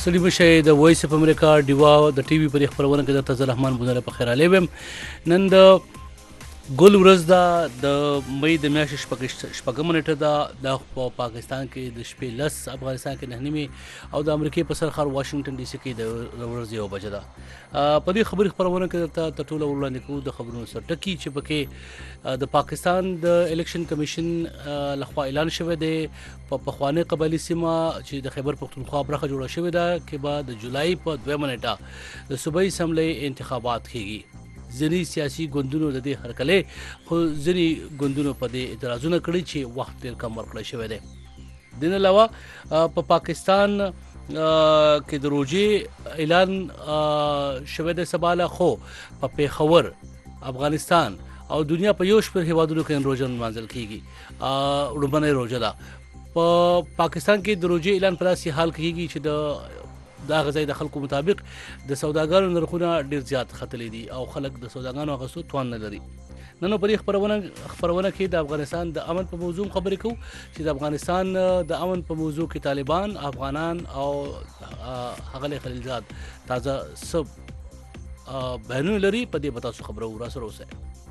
ستړي مشئ د وایس اف امریکا ډیوا د ټي وي په دې خپرونه کې درته زه رحمان بونره په خیر علی ویم. نن د ګل ورځ ده، د مئی د میاشتې شپږمه نیټه ده. دا په پاکستان کې د شپې 10، افغانستان کې 9 او د امریکې په سر ښار واشنګټن ډي سي کې د ورځې 1 بجه ده. په دې خبري خپرونه کې درته تر ټولو وړاندې کوو د خبرونو سره ټکي چې پکې د پاکستان د الیکشن کمیشن لخوا اعلان شوی دی په پخواني قبایلي سیمه چې د خیبر پختونخوا برخه جوړه شوې ده کې به د جولای په 2 نیټه د صوبایي اسمبلی انتخابات کیږي. ځینې سیاسي ګوندونو د دې هرکلی، خو ځینې ګوندونو په دې اعتراضونه کړي چې وخت ډېر کم ورکړی شوی دی. د نه علاوه په پاکستان کې د روژې اعلان شوی دی سباله، خو په پیښور، افغانستان او دنیا په یو شمېر هیوادونو کې روژه نمانځل کیږي. وړومبنۍ روژه ده. په پاکستان کې د روژې اعلان په داسې حال کې کیږي چې دا غذای د خلکو مطابق د سوداګانو نرخونه ډیر زیات ختلي دي او خلک د سوداګانو اخیستو توان نه لري. نن په دې خبرونه کې د افغانستان د امن په موضوع خبرې کوو چې د افغانستان د امن په موضوع کې طالبان، افغانان او ښاغلی خلیلزاد تازه څه بیانونه لري. په دې به تاسو خبرو راسره اوسئ.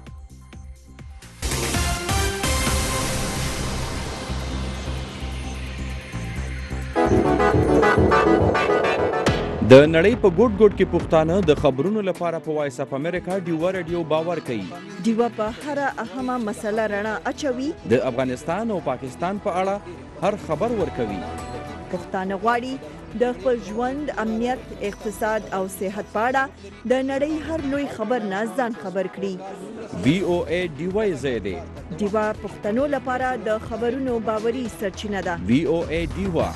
د نړۍ په ګوټ ګوټ کې پښتانه د خبرونو لپاره په وایس اف امریکا ډیوا رادیو باور کوي. ډیوا په هر اهمه مسله رڼا اچوي. د افغانستان او پاکستان په اړه هر خبر ورکوي. پښتانه غواړي د خپل ژوند، امنیت، اقتصاد او صحت په اړه د نړۍ هر لوی خبر نه ځان خبر کړي. VOA ډیوا زیاده ډیوا پښتنو لپاره د خبرونو باوري سرچینه ده. VOA ډیوا.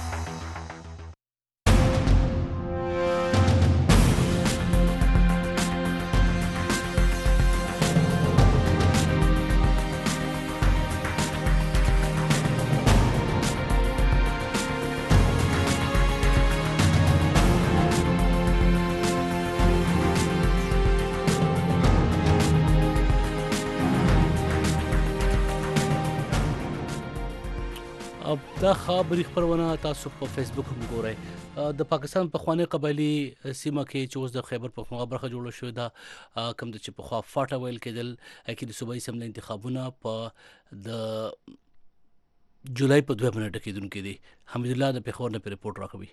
دا خبري خبرونه تاسو په فیسبوک هم ګورئ. د پاکستان پخوانی قبایلي سیمه کې چې اوس د خیبر پختونخوا برخه جوړه شوې ده، کوم چې پخوا فاټه ویل کېدل، کې د صوبایي اسمبلی انتخابونه په د جولای په 2 نیټه کېدونکي دي. حمید الله د پیښور نه رپورټ راکوي.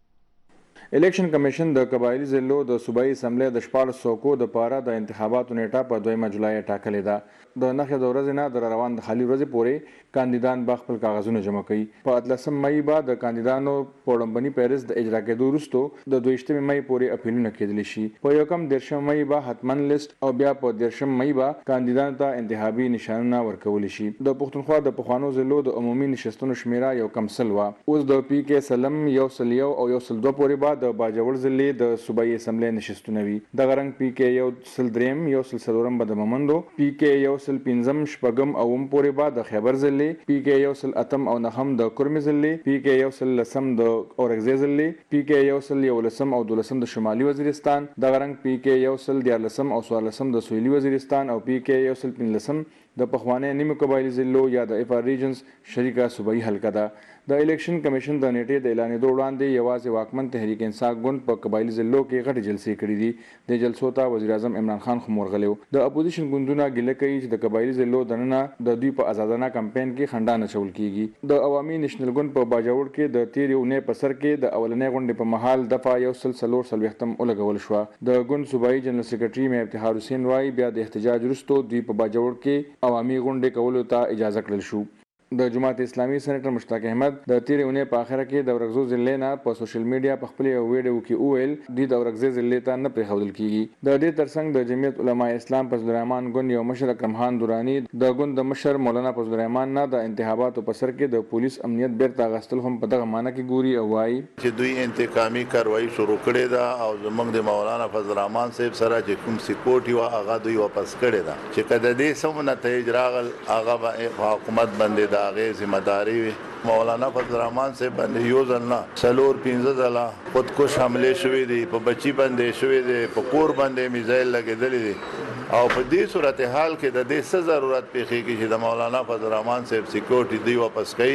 الیکشن کمیشن د قبایلي ضلعو د صوبایي اسمبلی د 14 څوکو د پاره د انتخاباتو نیټه په 2 جولای ټاکلې ده. د نخې د ورځې نه د روان د خالي ورځې پورې کاندیدان به خپل کاغذونه جمع کوي. په 18 مئی به د کاندیدانو په وړاندې پیرز د اجرا کېدو وروسته د 22 مئی پورې اپیلونه کېدلی شي. په یو کم 13 مئی به حتمن لیست او بیا په 13 مئی به کاندیدانو ته انتخابي نشانونه ورکول شي. د پښتونخوا د پخوانو ضلعو د عمومي نشستونو شمیره یو کم سل وه. اوس د پی کې سلم یو سل یو او یو سل 2 پورې به د باجوړ ضلع د صوبایي اسمبلی نشستونه وي. دغه رنګ پی کې یو سل 3 یو سل 4 به د ممندو، پی کې یو سل 5 شپږم او پورې به د خیبر ضلع، پی کې یو سل 8 او 9 د کرمي ضلع، پی کې یو سل 10 د اورګزې ضلع، پی کې یو سل 11 او 12 د شمالي وزیرستان، دغه رنګ پی کې یو سل 14 او 14 د سویلي وزیرستان او پی کې یو سل 15 د پخوانی نیمو قبایلي ضلعو یا د اف ار ریجنز شریکه صوبایي حلقه ده. د الیکشن کمیشن د نیټې د اعلانېدو وړاندې یوازې واکمن تحریک انصاف ګوند په قبایلي ضلعو کې غټې جلسې کړې دي. د جلسو ته وزیر اعظم عمران خان هم ورغلی و. د اپوزیشن ګوندونه ګیله کوي چې د قبایلي ضلعو دننه د دوی په ازادانه کمپاین کې خنډان اچول کیږي. د عوامي نېشنل ګوند په باجوړ کې د تیرې اونۍ په سر کې د اولنۍ غونډې په مهال دفعه یو سل 440 ولګول شوه. د ګوند صوبایي جنرال سکرټري میر افتخار حسین وایي بیا د احتجاج وروسته دوی په باجوړ کې عوامي غونډې کولو ته اجازه کړل شو. د جماعت اسلامي سېنیټر مشتاق احمد د تیرې اونۍ په اخره کې د ورغزو ضلع نه په سوشل میډیا په خپل یو ویډیو کې وویل دوی د ورغزې ضلع ته نه پرېښودل کیږي. د دې ترڅنګ د جمعیت علما اسلام فضل الرحمن ګوند یو مشر اکرم خان درانی د ګوند د مشر مولانا فضل الرحمن نه د انتخاباتو په سر کې د پولیس امنیت بیرته اخیستل هم په دغه معنی کې ګوري او وایي چې دوی انتقامي کاروایی شروع کړې ده او زموږ د مولانا فضل الرحمن صاحب سره چې کوم سپورټ یو هغه دوی واپس کړی ده چې کله دې سم نتایج راغل هغه به حکومت باندې د هغې ذمہ داري مولانا فضل الرحمن صاحب باندې یو ځل نه 4-5 ځله خودکش حمله شوې دي، په بچی باندې شوې دي، په کور باندې میزایل لګېدلې دي او په دې صورتحال کې د دې څه ضرورت پیښیږي چې د مولانا فضل الرحمن صاحب سکیورټي دی واپس کړي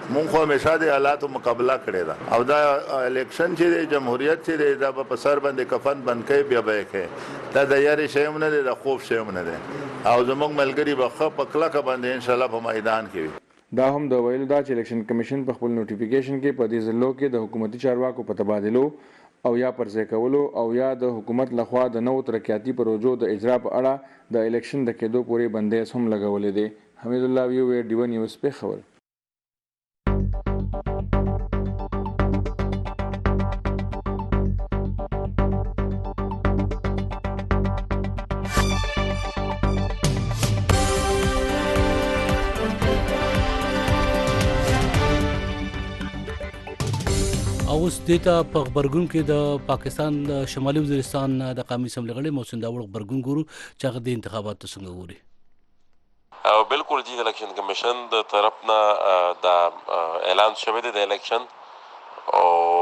مونږ خو همیشه د حالاتو مقابله کړې ده او دا الیکشن چې د جمهوریت چې دی دا په سر باندې کفن بند کوي بیا به یې کوي دا د یارې شی هم نه دی د خوب شی هم نه دی او زموږ ملګري به ښه په کلکه باندې انشاءالله په میدان کې وي. دا هم د ویلو دا چې الیکشن کمیشن په خپل نوټیفیکیشن کې په دې ضلعو کې د حکومتي چارواکو په تبادلو او یا پرځای کولو او یا د حکومت لخوا د نوو ترقیاتي پروژو د اجرا په اړه د الیکشن د کېدو پورې بندیز هم لګولې دی. حمید الله ویو ډیو نیوز پېښور. اوس دیتا په خبرګون کې د پاکستان د شمالي وزیرستان د قومي اسمبلی غړي محسن داوود خبرګون ګورو چې هغه د انتخاباتو څنګه ګوري. او بالکل جی الیکشن کمیشن د طرفنا د اعلان شوی دی د الیکشن او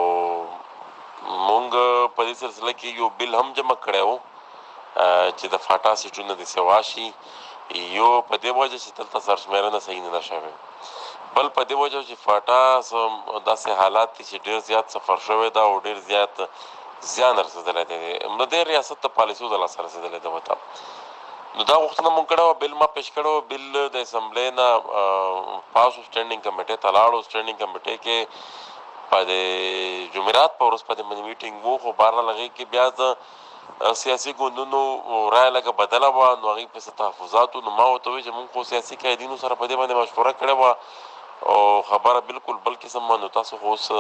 مونږ په دې سلسله کې یو بل هم جمع کړو چې د فاټا سیټونو د سواشي یو په دې وجه چې تلته سرشمیرنه صحیح نه شوه بل په دې وجه چې فاټا داسې حالات دي چې ډېر زیات سفر شوی دا او ډېر زیات زیان رسېدلی دی نو د ریاست د پالیسیو د لاسه رسېدلی دی ورته نو دا غوښتنه مونږ کړې وه بل ما پیش کړی و بل د اسمبلی نه پاسو سټینډینګ کمیټې ته لاړو سټینډینګ کمیټې کې په د جمعرات په ورځ په دې باندې میټینګ و خو بهرحال هغې کې بیا د سیاسي ګوندونو رایه لږه بدله وه نو هغې پسې تحفظاتو نو ما ورته وویل چې مونږ خو سیاسي قایدینو سره په دې باندې مشوره کړې وه او خبره بالکل بل قسم نو تاسو خو اوس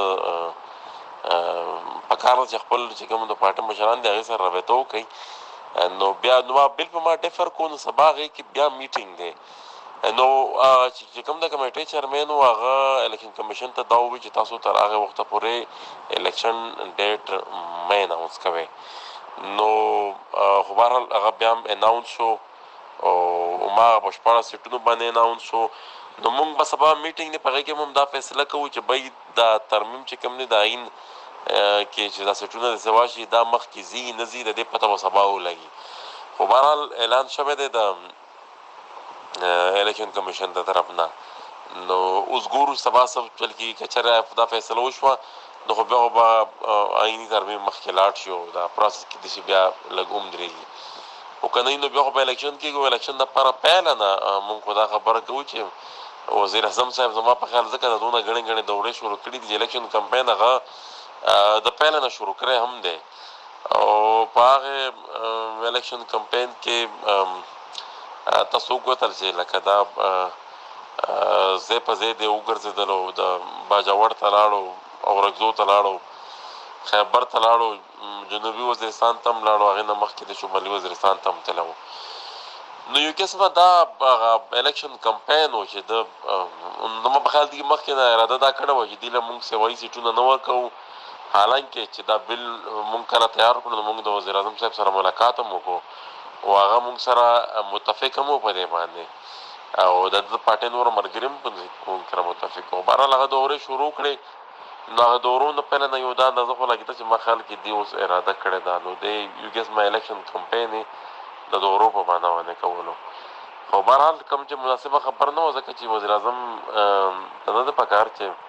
پکار چې خپل چې کوم د پارټي مشران دي هغې سره رابطه وکړئ نو بیا نو بل په ما ډفر کو نو سبا هغې کې بیا میټینګ دی نو چې کوم د کمیټې چیرمین و هغه الیکشن کمیشن ته دا وویل چې تاسو تر هغې وخته پورې الیکشن ډیټ مه اناونس کوئ نو خو بهرحال هغه بیا هم اناونس شو او ما په 14 سیټونو باندې اناونس شو نو مونږ به سبا میټینګ دی په هغې کې هم دا فیصله کوو چې بای دا ترمیم چې کوم دی د آئین کې چې دا سیټونه د سوا شي دا مخکې ځي نه ځي د دې پته به سبا ولګي خو بهرحال اعلان شوی دی د الیکشن کمیشن د طرف نه نو اوس ګورو سبا څه چل کېږي که چېرې دا فیصله وشوه نو خو بیا خو به آئیني ترمیم مخکې لاړ شي او دا پروسس کېدای شي بیا لږ ومدرېږي خو که نه نو بیا خو په الیکشن کېږي الیکشن دپاره پیله نه مونږ خو دا خبره کوو چې وزیر اعظم صاحب زما په خیال ځکه د دونه ګڼې ګڼې دورې شروع کړي دي چې الیکشن کمپین هغه د پیله نه شروع کړی هم دی او په هغې الیکشن کمپین کې تاسو وکتل چې لکه دا ځای په ځای دی وګرځېدلو د باجوړ ته لاړو اورکزو ته لاړو خیبر ته لاړو جنوبي وزیرستان ته هم لاړو هغې نه مخکې د شمالي وزیرستان ته هم تللی نو یو قسمه دا الیکشن کمپین و چې د زما په خیال کې مخکې نه اراده دا کړې وه چې دې له مونږ سوایي سیټونه نه ورکوو حالانکې چې دا بل مونږ کله تیار کړو نو مونږ د وزیر اعظم صاحب سره ملاقات هم وکړو او هغه مونږ سره متفق هم و په دې باندې او د ده پارټۍ نور ملګري هم مونږ سره متفق وو بهرحال هغه دورې شروع کړې نو هغه دورو نه پهله نه یو دا اندازه خو لګېده چې ما خیال کې دې اوس اراده کړې ده نو دی یو قسمه الیکشن کمپین د دورو په معنا باندې کولو خو بهرحال کوم چې مناسبه خبر نه وه ځکه چې وزیر اعظم ته نه ده پکار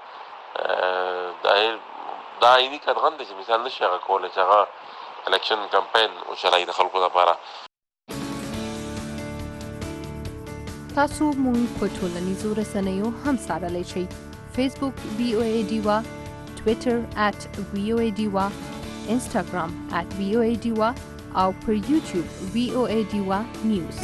چې دا عیني قدغن دی چې مثال نه شي هغه کولی چې هغه الیکشن کمپین وچلوي د خلکو لپاره تاسو مونږ په ټولنیزو رسنیو هم څارلی شئ فیسبوک VOA ډیوا ټویټر @VOA ډیوا انسټاګرام @VOA ډیوا او پر یوټیوب VOA ډیوا نیوز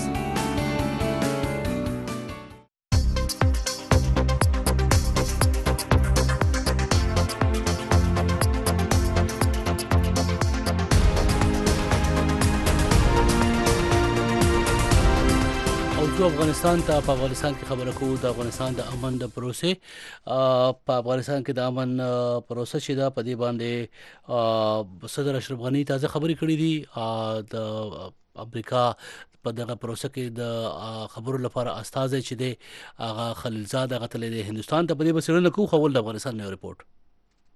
افغانستان ته په افغانستان کې خبره کوو د افغانستان د امن د پروسې په افغانستان کې د امن پروسه چې دا په دې باندې صدر اشرف غنی تازه خبرې کړې دي د امریکا په دغه پروسه کې د خبرو لپاره استازی چې دی هغه خلیلزاد هغه تللی دی هندوستان ته په دې بسیرونه کوو خو د افغانستان نو ریپورت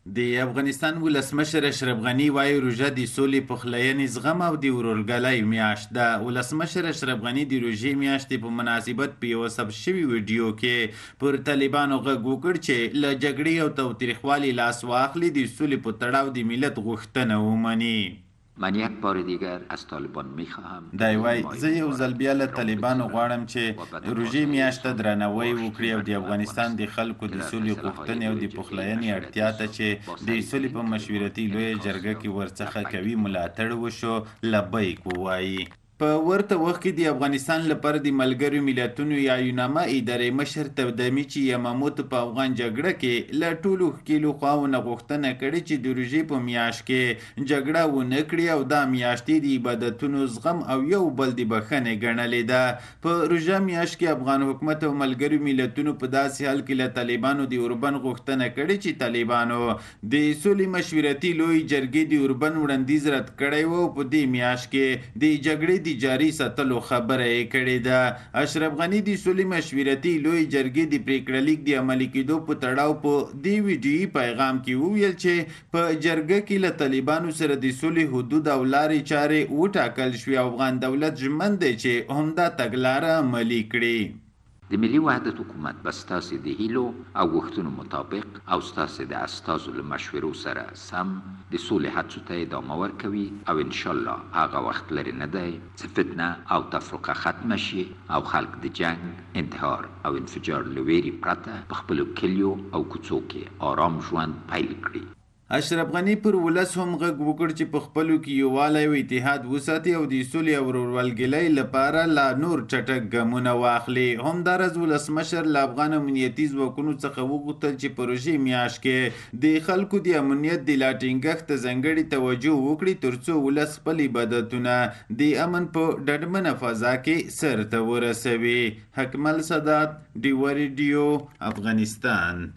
د افغانستان ولسمشر اشرف غني وایي روژه د سولې پخلاینې زغم او د ورورګلۍ میاشت ده. ولسمشر اشرف غني د روژې میاشتې په مناسبت په یوه ثبت شوي ویډیو کې پر طالبانو غږ وکړ چې له جګړې او تاوتریخوالي لاس واخلي، د سولې په تړاو د ملت غوښتنه ومني. من یک بار دیگر از طالبان میخواهم دی وای زه یو ځل بیا له طالبانو غواړم چې روژې میاشت ته درناوی وکړي او د افغانستان د خلکو د سولې غوښتنې او د پخلاینې اړتیا ته چې د سولې په مشورتي لویه جرګه کې ورڅخه کوي ملاتړ وشو لبیک ووایي. په ورته وخت کې د افغانستان لپاره د ملګرو ملتونو یا یوناما ادارې مشر تبدمیچي یماموتو په افغان جګړه کې له ټولو ښکېلو خواوو غوښتنه کړې چې د روژې په میاشت کې جګړه ونه کړي او دا میاشتې د عبادتونو زغم او یو بل د بښنې ګڼلې ده. په روژه میاشت کې افغان حکومت او ملګرو ملتونو په داسې حال کې له طالبانو د اوربند غوښتنه کړې چې طالبانو د سولې مشورتي لوی جرګې د اوربند وړاندیز رد کړی و او په دې میاشت کې د جګړې د جاري ساتلو خبره یې کړې ده. اشرف غني د سولې مشورتي لوی جرګې د پریکړه لیک د عملي کېدو په تړاو په دې ویډیویي پیغام کې وویل چې په جرګه کې له طالبانو سره د سولې حدود او لارې چارې وټاکل شوې او افغان دولت ژمن دی چې همدا تګلاره عملي کړي. د ملي وحدت حکومت به ستاسې د هیلو او غوښتنو مطابق او ستاسې د استازو له مشورو سره سم د سولې هڅو ته ادامه ورکوي او انشاءالله هغه وخت لرې نه دی چې فتنه او تفرقه ختمه شي او خلک د جنگ، انتحار او انفجار له ویرې پرته په خپلو کلیو او کوڅو کې آرام ژوند پیل کړي. اشرف غني پر ولس هم غږ وکړ چې په خپلو کې یووالی او اتحاد وساتي او د سولې او ورورولګلۍ لپاره لا نور چټک ګامونه واخلي. همداراز ولسمشر له افغان امنیتي ځواکونو څخه وغوښتل چې په روژې میاشت کې د خلکو د امنیت د لا ټینګښت ته ځانګړې توجه وکړي ترڅو ولس خپل عبادتونه د امن په ډډمنه فضا کې سرته ورسوي. حکمل سادات، ډیوه ریډیو، افغانستان.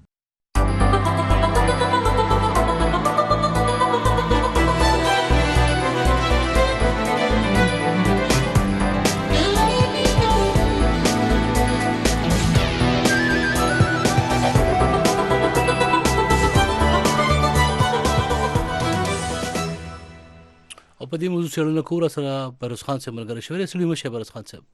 او په دې موضوع څېړنه کوو. راسره بروز خان صاحب ملګری شوی دی. سړي مشه بروز خان صاحب.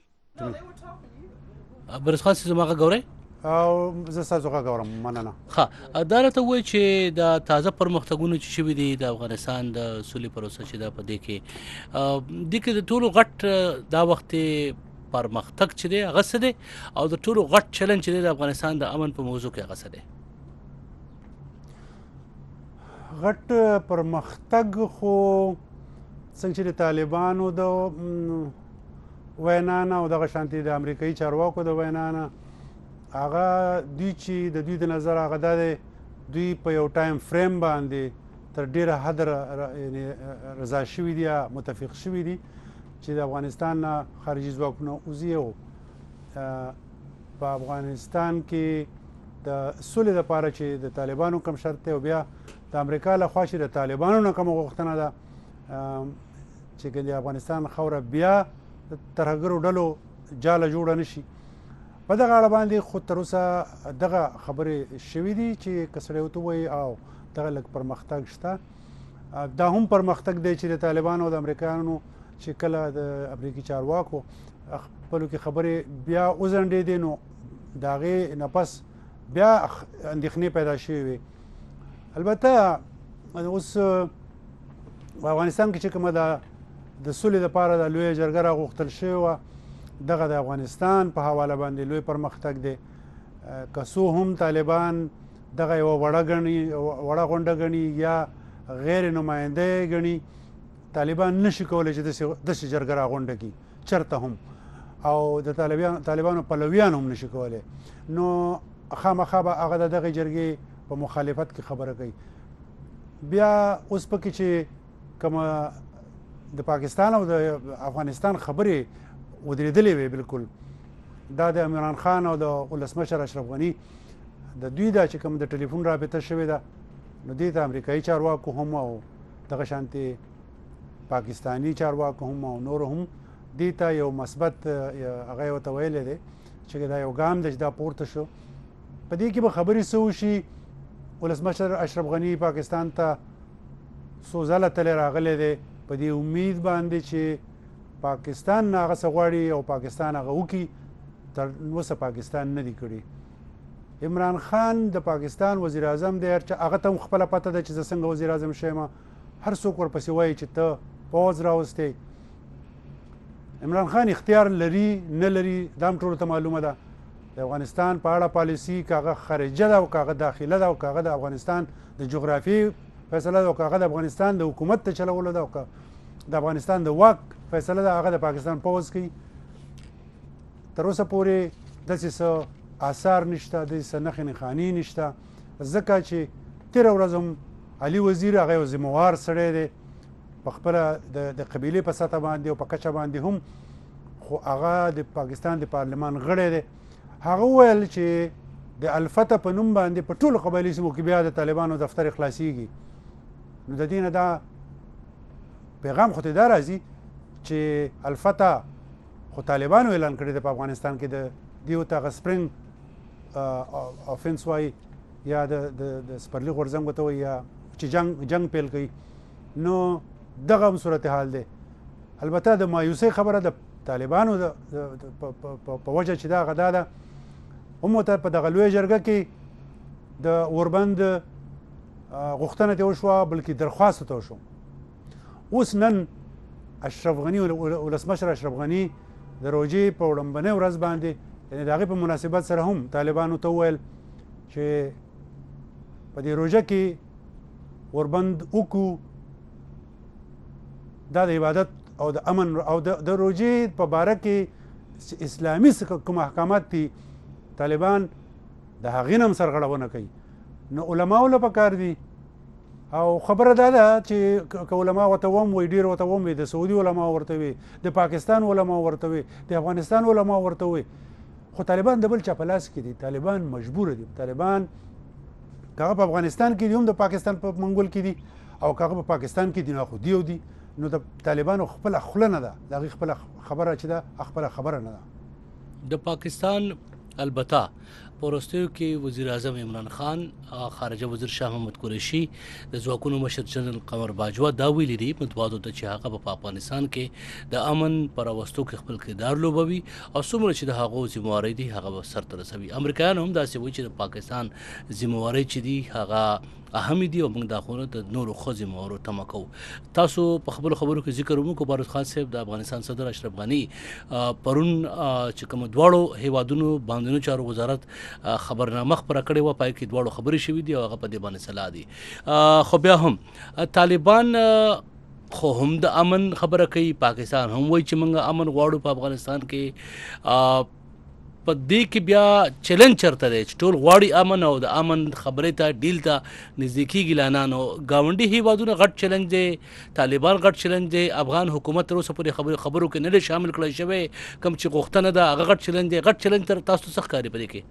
بروز خان صاحب زما غږ اورئ؟ او زه ستاسو غږ اورم، مننه. ښه، دا راته ووایي چې دا تازه پرمختګونه چې شوي دي د افغانستان د سولې پروسه چې دا په دې کې د ټولو غټ دا وخت پرمختګ چې دی هغه څه دی او د ټولو غټ چلنج چې دی د افغانستان د امن په موضوع کې هغه څه دی؟ غټ پرمختګ خو څنګه چې د طالبانو د وینا نه او دغه شانتي د امریکایي چارواکو د وینا نه هغه دوی چې د دوی د نظر هغه دا دی دوی په یو ټایم فریم باندې تر ډیره حد رضا شوي دي یا متفق شوي دي چې د افغانستان نه خارجي ځواکونه وځي او په افغانستان کې د سولې لپاره چې د طالبانو کوم شرط دی او بیا د امریکا لخوا چې د طالبانو نه کومه غوښتنه ده چې د افغانستان خاوره بیا د ترهګرو ډلو جاله جوړه نه شي. په دغه اړه باندې خو تر اوسه دغه خبرې شوي دي چې که سړی ورته ووایي او دغه لږ پرمختګ شته. دا هم پرمختګ دی چې د طالبانو او د امریکایانو چې کله د امریکي چارواکو خپلو کې خبرې بیا وځنډېدې نو د هغې نه پس بیا اندېښنې پیدا شوې وې. البته اوس په افغانستان کې چې کومه د سولې لپاره د لویه جرګه راغوښتل شوې وه دغه د افغانستان په حواله باندې لوی پرمختګ دی. که څو هم طالبان دغه یوه وړه غونډه ګڼي یا غیر نماینده یې ګڼي، طالبان نشي کولی چې داسې جرګه راغونډه کړي چېرته هم، او د طالبانو پلویان هم نشي کولی. نو خامخا به هغه د دغې جرګې په مخالفت کې خبره کوي. بیا اوس پکې چې کومه د پاکستان او د افغانستان خبرې ودرېدلې وې بالکل، دا د عمران خان او د ولسمشر اشرف غني د دوی دا چې کوم د ټلیفون رابطه شوې ده نو دې ته امریکایي چارواکو هم او دغه شانتې پاکستاني چارواکو هم او نور هم دې ته یو مثبت هغه یې ورته ویلی دی چې دا یو ګام دی چې دا پورته شو. په دې کې به خبرې څه وشي ولسمشر اشرف غني پاکستان ته څو ځله تللی راغلی دی په دې امید باندې چې پاکستان نه هغه څه غواړي او پاکستان هغه وکړي. تر اوسه پاکستان نه دی کړی. عمران خان د پاکستان وزیر اعظم دی، هغه ته هم خپله پته ده چې زه څنګه وزیر اعظم شویم. هر څوک ورپسې وایي چې ته پوځ راوستی. عمران خان اختیار لري نه لري دا هم ټولو ته معلومه ده. د افغانستان په اړه پالیسي که هغه خارجه ده او که هغه داخله ده او که هغه د افغانستان د جغرافیې فیصله ده او که هغه د افغانستان د حکومت د چلولو ده او که د افغانستان د واک فیصله ده، هغه د پاکستان پوځ کوي. تر اوسه پورې داسې څه آثار نشته، داسې څه نښې نښانې نشته، ځکه چې تېره ورځ هم علي وزیر هغه یو ذمهوار سړی دی په خپله د قبیلې په سطح باندې او په کچه باندې هم، خو هغه د پاکستان د پارلمان غړی دی. هغه وویل چې د الفتح په نوم باندې په ټولو قبایلي سیمو کې بیا د طالبانو دفتر خلاصیږي. نو د دې نه دا پیغام خو ته دا راځي چې الفتح خو طالبانو اعلان کړی دی په افغانستان کې د دیو ته هغه سپرینګ افنس وایي یا د سپرلي غورځنګ ورته وایي یا چې جنګ پیل کوي. نو دغه هم صورتحال دی. البته د مایوسۍ خبره د طالبانو په وجه چې دا غدا ده هم ورته په دغه لویه جرګه کې د اوربند غوښتنه ته وشوه، بلکې درخواست ته وشو. اوس نن اشرف غني ولسمشر اشرف غني د روژې په وړاندې ورځ باندې یعنې د هغې په مناسبت سره هم طالبانو ته وویل چې په دې روژه کې اوربند وکړو. دا د عبادت او د امن او د روژې په باره کې اسلامي کوم احکامات دي طالبان د هغې نه هم سرغړونه کوي. نو علماو له پکار دي او خبره دا ده چې که علما ورته وم وایي، ډېر ورته وم وي، د سعودي علما ورته وي، د پاکستان علما ورته وي، د افغانستان علما ورته وي، خو طالبان د بل چا په لاس کې دي. طالبان مجبوره دي. طالبان که هغه په افغانستان کې دي هم د پاکستان په منګول کې دي او که هغه په پاکستان کې دي نو خو دیو دي. نو د طالبانو خپله خوله نه ده، د هغې خپله خبره چې ده خپله خبره نه ده. د پاکستان البته په وروستیو کې وزیر اعظم عمران خان، خارجه وزیر شاه محمود قریشي، د ځواکونو مشر جنرال قمر باجوه دا ویلي دي مطبوعاتو ته چې هغه په افغانستان کې د امن په راوستو کې خپل کردار لوبوي او څومره چې د هغو ذمهوارۍ دي هغه به سرته رسوي. امریکایان هم داسې وایي چې د پاکستان ذمهوارۍ چې دي هغه اهم دي او موږ دا خو د نورو ښه ذمهوارو تمه کوو. تاسو په خپلو خبرو کې ذکر وکړو بارود خان صاحب د افغانستان صدر اشرف غني پرون چې کوم دواړو هیوادونو باندې چارو وزارت خبرنامه خبره کړې وه، پای کې دواړو خبرې شوي دي او هغه په دې باندې صلاح دي. خو بیا هم طالبان خو هم د امن خبره کوي، پاکستان هم وایي چې موږ امن غواړو په افغانستان کې. په دې کې بیا چیلنج چرته دی چې ټول غواړي امن او د امن خبرې ته ډیل ته نږدې کېږي لانانو. ګاونډي هیوادونه غټ چیلنج دی، طالبان غټ چیلنج دی، افغان حکومت تر اوسه پورې خبرو کې نه دی شامل کړی شوی. کوم چې غوښتنه ده هغه غټ چیلنج دی. غټ چیلنج تر تاسو څه ښکاري په دې کې؟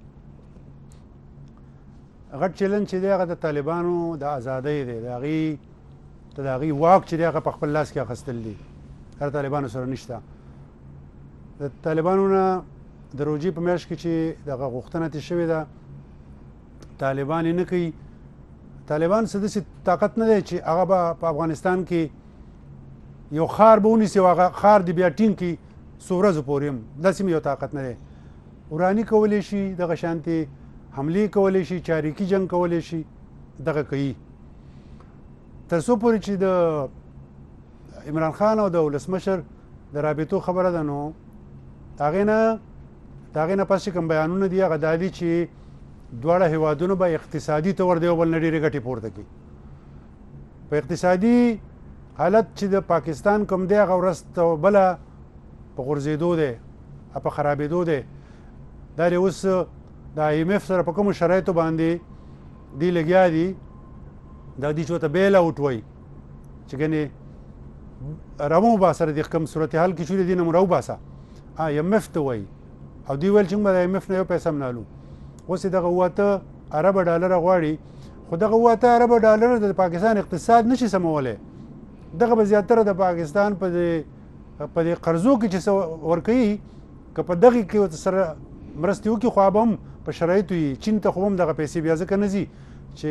غټ چیلنج چې دی هغه د طالبانو د ازادۍ دی، د هغې واک چې دی هغه په خپل لاس کې اخیستل دي. هر طالبانو سره نشته. د طالبانو نه د روژې په میاشت کې چې دغه غوښتنه ترې شوې ده طالبان یې نه کوي. طالبان څه داسې طاقت نه دی چې هغه به په افغانستان کې یو ښار به ونیسي او هغه ښار دې بیا ټینګ کړي څو ورځو پورې هم. داسې یو طاقت نه دی. وراني کولی شي، دغه شانتې حملې کولی شي، چاریکي جنګ کولی شي، دغه کوي. تر څو پورې چې د عمران خان او د ولسمشر د رابطو خبره ده نو د هغې نه پس چې کوم بیانونه دي هغه دا دي چې دواړه هیوادونو به اقتصادي طور د یو بل نه ډېرې ګټې پورته کړي. په اقتصادي حالت چې د پاکستان کوم دی هغه ورځ ته بله په غورځېدو دی، په خرابېدو دی. دا دی اوس د IMF سره په کومو شرایطو باندې دی لګیا دي، دا دی چې ورته بیل اوټ وایي چې ګنې راوباسه د کوم صورتحال کې شولې دي نه مو راوباسه IMF ته وایي او دوی ویل چې موږ د IMF نه یو پیسه هم نه الو. اوس یې دغه 8 اربه ډالره غواړي، خو دغه 8 اربه ډالره د پاکستان اقتصاد نشي سمولی. دغه به زیاتره د پاکستان په دې قرضو کې چې څه ورکوي که په دغې کې سره مرستې وکړي خو به هم په شرایطو یي. چین ته خو هم دغه پیسې بیا ځکه نه ځي چې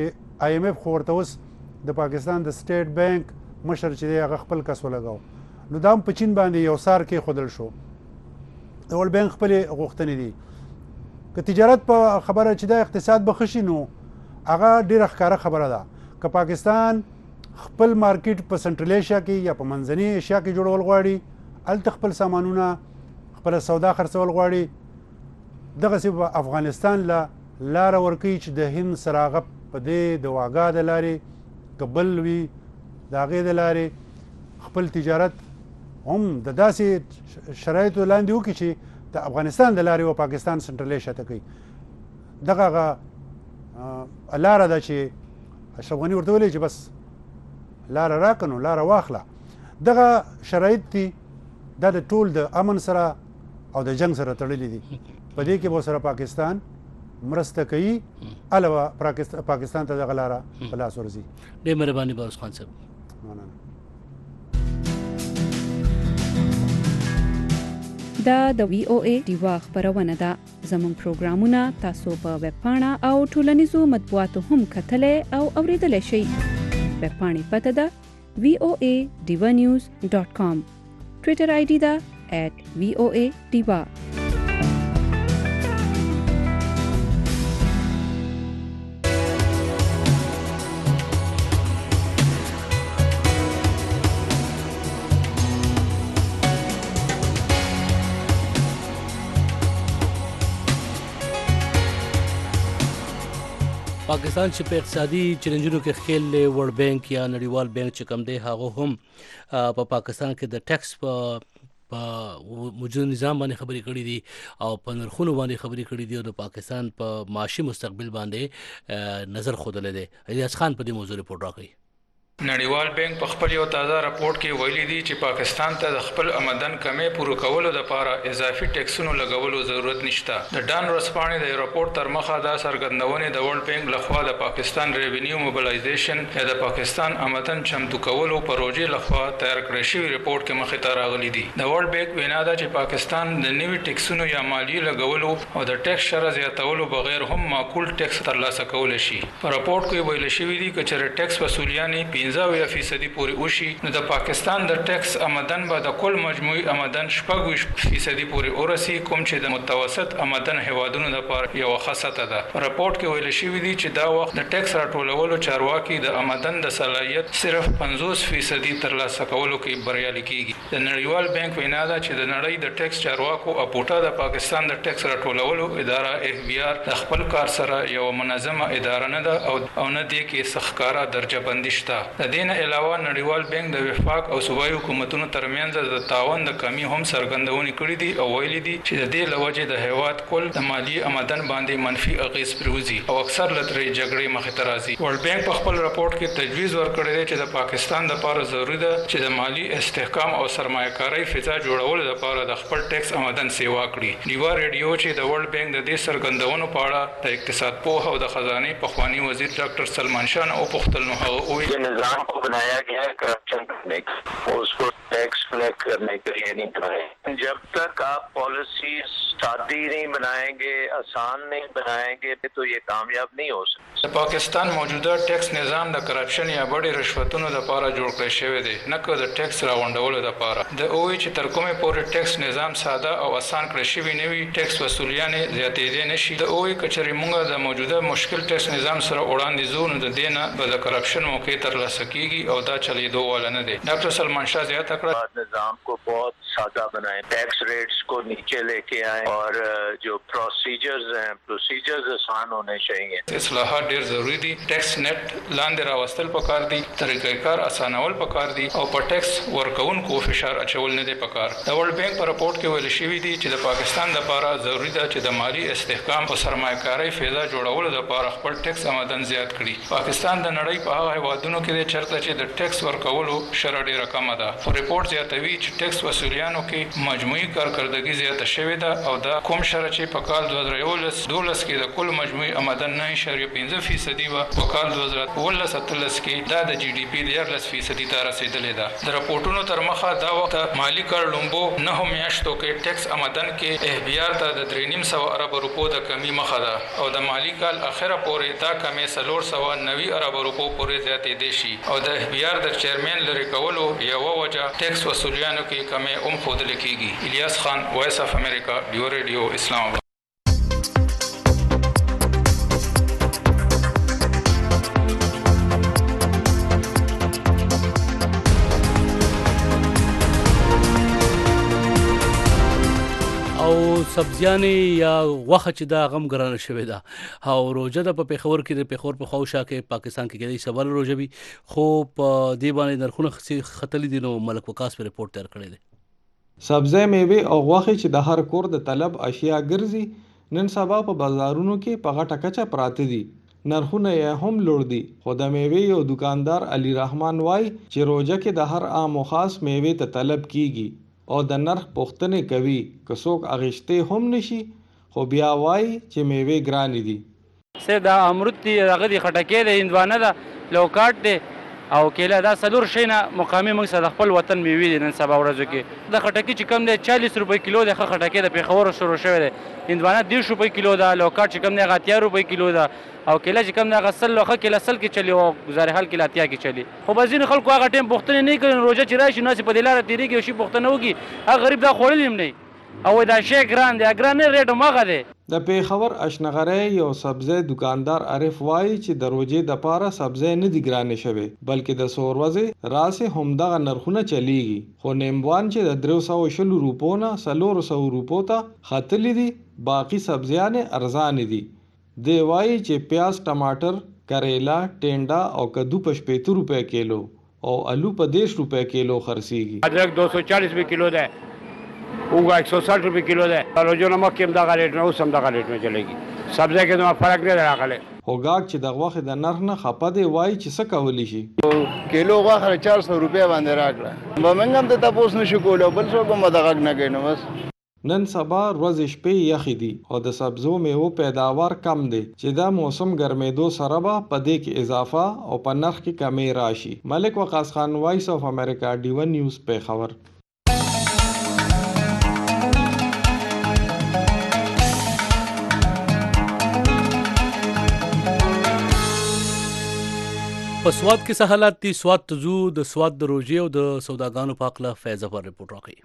IMF خو ورته اوس د پاکستان د سټیټ بانک مشر چې دی هغه خپل کس ولګاو نو دا هم په چین باندې یو سار کې ښودل شو د ورلډ بانک خپلې غوښتنې دي که تجارت په خبره چې دا اقتصاد به ښه شي نو هغه ډېره ښکاره خبره ده که پاکستان خپل مارکیټ په سنټرل ایشیا کې یا په منځنۍ ایشیا کې جوړول غواړي هلته خپل سامانونه خپله سودا خرڅول غواړي دغسې به افغانستان له لاره ورکوي چې د هند سره هغه په دې د واګا د لارې که بل وي د هغې د لارې خپل تجارت هم د داسې شرایطو لاندې وکړي چې د افغانستان د لارې و پاکستان سنټرل ایشیا ته کوي دغه هغه لاره ده چې اشرف غني ورته ویلی چې بس لاره راکړه نو لاره واخله دغه شرایط دي دا د ټول د امن سره او د جنگ سره تړلي دي په دې کې به سره پاکستان مرسته کوي علاوه پاکستان ته دغه لاره په لاس ورځي. ډېر مهرباني باروس خان صاحب. دا د VOA ډیوا خبرونه ده. زموږ پروګرامونه تاسو په ویب پاڼه او ټولنیزو مطبوعاتو هم کتلی او اوریدلی شئ. ویب پاڼې پته ده voadivanews.com. ټویټر آی ډي ده @VOA Diva. پاکستان چې په اقتصادي چیلنجونو کې ښکیل دی ورلډ بانک یا نړیوال بانک چې کوم دی هغه هم په پاکستان کې د ټیکس په موجود نظام باندې خبرې کړې دي او په نرخونو باندې خبرې کړې دي او د پاکستان په معاشي مستقبل باندې نظر ښودلی دی. الیاس خان په دې موضوع رپورټ راکوي. نړیوال بانک په خپل یو تازه راپورټ کې ویلي دي چې پاکستان ته د خپل آمدن کمې پوره کولو لپاره اضافي ټیکسونو لګولو ضرورت نشته. د ډان ورځپاڼې د راپورټ تر مخه دا څرګندونې د ورلډ بانک لخوا د پاکستان ریونیو موبلایزیشن یا د پاکستان آمدن چمتو کولو پروژې لخوا تیار کړی شوی راپورټ کې مخې ته راغلي دي. د ورلډ بانک وینا ده چې پاکستان د نوي ټیکسونو یا مالیې لګولو او د ټیکس شرح زیاتولو بغیر هم معقول ټیکس ترلاسه کولی شي. په راپورټ کې ویل شوي دي چې چېرې ټیکس وصولیانې 15% پورې وشي نو د پاکستان د ټیکس آمدن به د کل مجموعي آمدن 6% پورې ورسي کوم چې د متوسط آمدن هیوادونو لپاره یو ښه سطح ده. راپورټ کې ویل شوي دي چې دا وخت د ټیکس راټولولو چارواکي د آمدن د صلاحیت صرف 50% ترلاسه کولو کې بریالي کیږي. د نړیوال بانک وینا ده چې د نړۍ د ټیکس چارواکو اپوټا د پاکستان د ټیکس راټولولو اداره FBR د خپل کار سره یو منظمه اداره نه ده او نه دی کې سخکارا درجه بندي شته. د دې نه علاوه نړیوال بانک د وفاق او صوبایي حکومتونو ترمنځ د تعاون د کمی هم څرګندونې کړې دي او ویلي دي چې د دې لوجې د هیواد کل د مالی آمدن باندې منفي اغیز پروزي او اکثر لترې جګړې مخې ته راځي. ورلډ بانک په خپل راپورټ کې تجویز ورکړی دی چې د پاکستان لپاره ضروري ده چې د مالی استحکام او سرمایه‌کارۍ فضا جوړولو لپاره د خپل ټیکس آمدن سیوا کړي. ډیوا ریډیو چې د ورلډ بانک د دې څرګندونو په اړه د اقتصاد پوه او د خزانه پخوانی وزیر ډاکټر سلمان شاه او پختل نو هغه وی نظام کو बनाया गया है करप्शन करने का उसको टैक्स कलेक्ट करने के लिए नहीं बनाए. जब तक आप पॉलिसी सादी नहीं बनाएंगे आसान नहीं बनाएंगे तो ये कामयाब नहीं हो सकता. पाकिस्तान मौजूदा टैक्स निظام د کرپشن یا بڑی رشوتونو لپاره جوړ کړی شوی دی نه که د ټیکس راوندولو لپاره. د اوې چې تر کومه پورې ټیکس نظام ساده او آسان کړی شوی نه وي ټیکس وصولیانې زیاتېدې نشي. د اوې کچري موږ د موجوده مشکل ټیکس نظام سره وړاندې ځو نو د دې نه به د کرپشن موقع ترلاسه کیږي او دا چلیدو والا نه دی. ډاکټر سلمان شاه زیاته کړه نظام کو बहुत सादा बनाएं, टैक्स रेट्स को नीचे लेके आएं और जो प्रोसीजर्स आसान होने चाहिए. اصلاحات ډیر ضروری دي. ټیکس نیټ لاندې راوستل پکار دي, طریقې کار اسانول پکار دي او په ټیکس ورکوونکو فشار اچول نه دي پکار. د ورلډ بانک په راپورټ کې ویل شوی دی چې د پاکستان لپاره ضروری ده چې د مالی استحکام او سرمایه‌کارۍ فضا جوړولو لپاره خپل ټیکس آمدن زیات کړي. پاکستان د نړۍ په هغه هیوادونو کې دی چېرته چې د ټیکس ورکولو ورکولو شرح ډیره کمه ده. خو ریپورت زیاتوي چې ټیکس وسولیانو کې مجموعي کارکردګي زیاته شوې ده او دا کوم شرح چې په کال 2012 کې د کل مجموعي آمدن 9.15% و په کال 2013 کې دا د جی ډي پی 14% ته رسیدلې ده. د راپورټونو تر مخه دا وخت مالی کال لومبو 9 میاشتو کې ټیکس آمدن کې احبیار ته د 3.5 ارب روپو د کمی مخه ده او د مالی کال اخره پورې دا کمی 490 ارب روپو پورې زیاتې شي او د احبیار د چیرمن لري کولو یو وجه ټیکس وسولیانو کې کمی ښودل کیږي. الیاس خان، وایس اف امریکا، ډیو ریډیو، اسلام آباد. او سبزیانې یا غوښه چې دا غم ګرانه شوې ده او روژه ده په پېښور کې د پېښور په خواوشا کې پاکستان کې کېدای شي 17 روژه وي خو په دې باندې نرخونه ختلي دي. نو ملک وقاص په ریپورټ تیار کړی دی. سبزی، میوې او غوښې چې د هر کور د طلب اشیا ګرځي نن سبا په بازارونو کې په غټه کچه پراته دي. نرخونه یې هم لوړ دي. خو د میوې یو دکاندار علي رحمان وای چې روژه کې د هر عام او خاص میوې ته طلب کیږي او د نرخ پوښتنې کوي که څوک اغشته هم نشي خو بیا وای چې میوې ګرانې دي. سه دا امرود دی، هغه دی خټکې دی، هندوانه ده، لوکاټ دی او کیله. دا څلور شی نه مقامي موږ سره خپل وطن میوې دي. نن سبا ورځو کې د خټکي چې کم دی 40 روپۍ کیلو دی. ښه خټکې د پېښور شروع شوی دی. هندوانه 10 روپۍ کیلو ده. لوکاټ چې کم دی 80 روپۍ کیلو ده او کیله چې کم دی هغه 100 لوخه کیله 100 کې چلی او گزارې حال کې 80 کې چلی. خو به ځینې خلکو هغه ټایم پوښتنې نه کوي. روژه چې راشي نو په دې لاره تېرېږي او شي پوښتنه وکړي هغه غریب دا خوړلی هم نه او دا شی ګران دی. ګران نه ریټ هماغه دی. د پېښور اشنغری یو سبزی دکاندار عارف وایي چې د روژې دپاره سبزی نه دي ګرانې شوې بلکې د څو ورځې راسې همدغه نرخونه چلیږي. خو نیمبوان چې د 320 روپو نه 400 روپو ته ختلي دي باقي سبزیانې ارزانې دي. دی وایي چې پیاز، ټماټر، کریلا، ټینډا او کدو په 80 روپۍ کیلو او الو په 10 روپۍ کیلو خرڅیږي. ادرک 240 روپۍ کیلو ده، اوگا 160 روپۍ کیلو ده. روزو نمک کې هم دغه ریټ نه اوس هم دغه ریټ نه چلیږي. سبزی کې دومره فرق نه دی راغلی. هوګاک چې د غوښې د نرخ نه خپه دی وایي چې څه کولی شي. کیلو غوښه 400 روپۍ باندې راکړه. به موږ هم ته تپوس نشو کولی او بل څوک هم د غږ نه کوي. نو بس نن سبا ورځې شپې یخې دي او د سبزو میوو پیداوار کم دی چې دا موسم ګرمېدو سره به په دې کې اضافه او په نرخ کې کمی راشي. ملک وقاص خان، وایس اف امریکا، ډیو نیوز، پېښور. په سواد کې څه حالات دي؟ سواد ته ځو. د سواد د روژې او د سوداګانو په هکله فیض ظفر ریپورټ راکوي.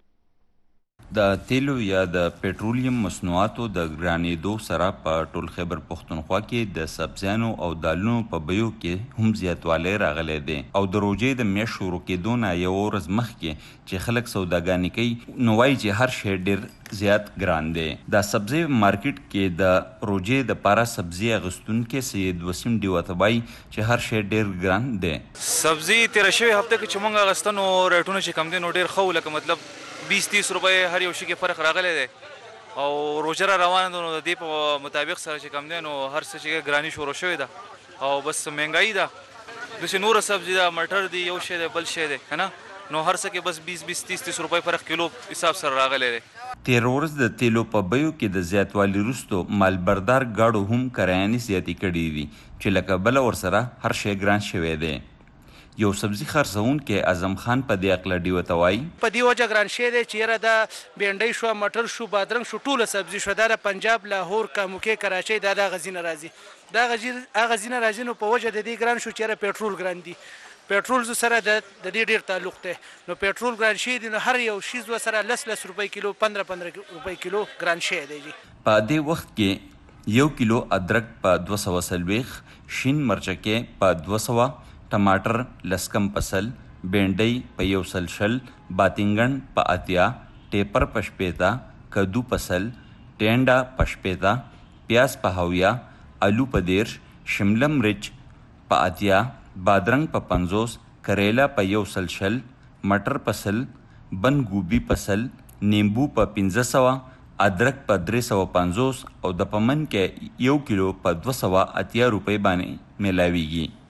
د تیلو یا د پټرولیم مصنوعاتو د ګرانېدو سره په ټول خیبر پښتونخوا کې د سبزیانو او دالونو په بیو کې هم زیاتوالی راغلی دی او د روژې د میاشت شروع کېدو نه یوه ورځ مخکې چې خلک سوداګانې کوي نو وایي چې هر شی ډېر زیات ګران دی. د سبزی مارکیټ کې د روژې دپاره سبزي اخیستونکی سید وسیم ډیوه ته وایي چې هر شی ډېر ګران دی. سبزي تېره شوې هفته کې چې موږ اخیسته نو ریټونه چې کم دی نو ډېر ښه و. لکه مطلب 20-30 روپۍ هر یو شي کې فرق راغلی دی او روژه را روانه ده نو د دې په مطابق سره چې کم دی نو هر څه چې ګراني شروع شوې ده او بس مهنګایي ده. داسې نوره سبزي ده، مټر دی، یو شی دی، بل شی دی، که نه نو هر څه کې بس 20-30 روپۍ فرق کیلو حساب سره راغلی دی. تېره ورځ د تیلو په بیو کې د زیاتوالي وروستو مالبردار ګاډو هم کرایانې زیاتې کړي دي چې لکه بله ورسره هر شی ګران شوی دی. یو سبزي خرڅونکی اعظم خان په دې هکله ډیوه ته وایي په دې وجه ګران شوی دی چې یاره دا بینډۍ شوه، مټر شو، بادرنګ شو، ټوله سبزي شوه. دا د پنجاب، لاهور، کاموکې، کراچۍ دا د هغه ځینه راځي. دا هغه ځینه راځي نو په وجه د دې ګران شو چې یاره پېټرول ګران دي. پېټرول سره د دې ډېر تعلق دی. نو پېټرول ګران شوی دی نو هر یو شیز سره 10 روپۍ کیلو، 15 روپۍ کیلو ګران شوی دی. په دې وخت کې 1 کیلو ادرک په 240، شین مرچکې په 200، ټماټر لسکم پسل، بینډۍ په 100، باتنګن په 80، ټیپر په 80، کدو پسل، ټینډا په 80، پیاز په 70، الو په 10، شمله مرچ په 80، بادرنګ په 50، کریلا په 100، مټر پسل، بند ګوبي پسل، نیمبو په 1500، ادرک په 350 او د پمن کې 1 کیلو په 280 روپۍ باندې ملاویږي.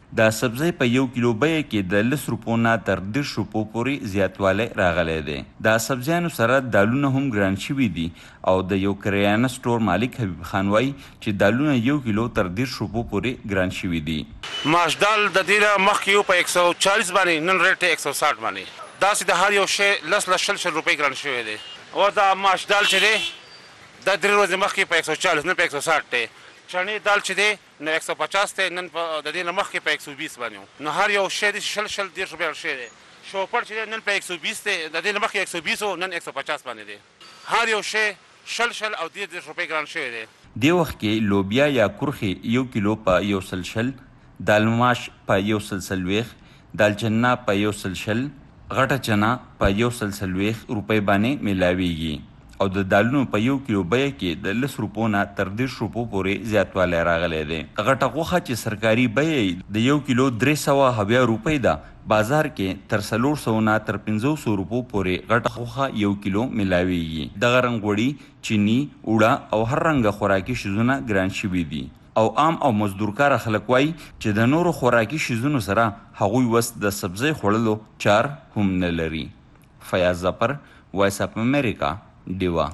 د سبزی په 1 کیلو بیه کې د 10 روپو نه تر 10 روپو پورې زیاتوالی راغلی دی. د سبزیانو سره دالونه هم ګران شوي دي او د یو کریانه سټور مالک حبیب خان وایي چې دالونه 1 کیلو تر 10 روپو پورې ګران شوي دي. ماش دال د دې نه مخکې یو په 140 باندې، نن ریټ 160 باندې. داسې د هر یو شی 10 روپۍ ګران شوی دی. او دا ماش دال چې دی دا 3 ورځې مخکې په 140 نن په 160 دی. چڼې دال چې دی نو 150 دی، نن د دې نه مخکې په 120 باندې. نو هر یو شی دی 10 روپۍ شی دی. شوپړ چې دی نن په 120 دی، د دې نه مخکې 120 و، نن 150 باندې دی. هر یو شی 10 او 10 روپۍ ګران شوی دی. دې وخت کې لوبیا یا کرخې 1 کیلو په 100 دال ماش په 140 دالچنا په 100 غټه چنا په 140 روپۍ باندې ملاویږي او د دالونو په 1 کیلو بیه کې د 10 روپو نه تر 10 روپو پورې زیاتوالی راغلی دی. غټه غوښه چې سرکاري بیه د 1 کیلو 370 روپۍ ده، بازار کې تر 400 نه تر 500 روپو پورې غټه غوښه 1 کیلو ملاویږي. دغه رنګوړي، چینی، اوړه او هر رنګه خوراکي شیزونه ګران شوي دي او عام او مزدورکاره خلک وایي چې د نورو خوراکي شیزونو سره هغوی وس د سبزی خوړلو چار هم نه لري. فیاض ظفر، وایس اف امریکا، ډیوا.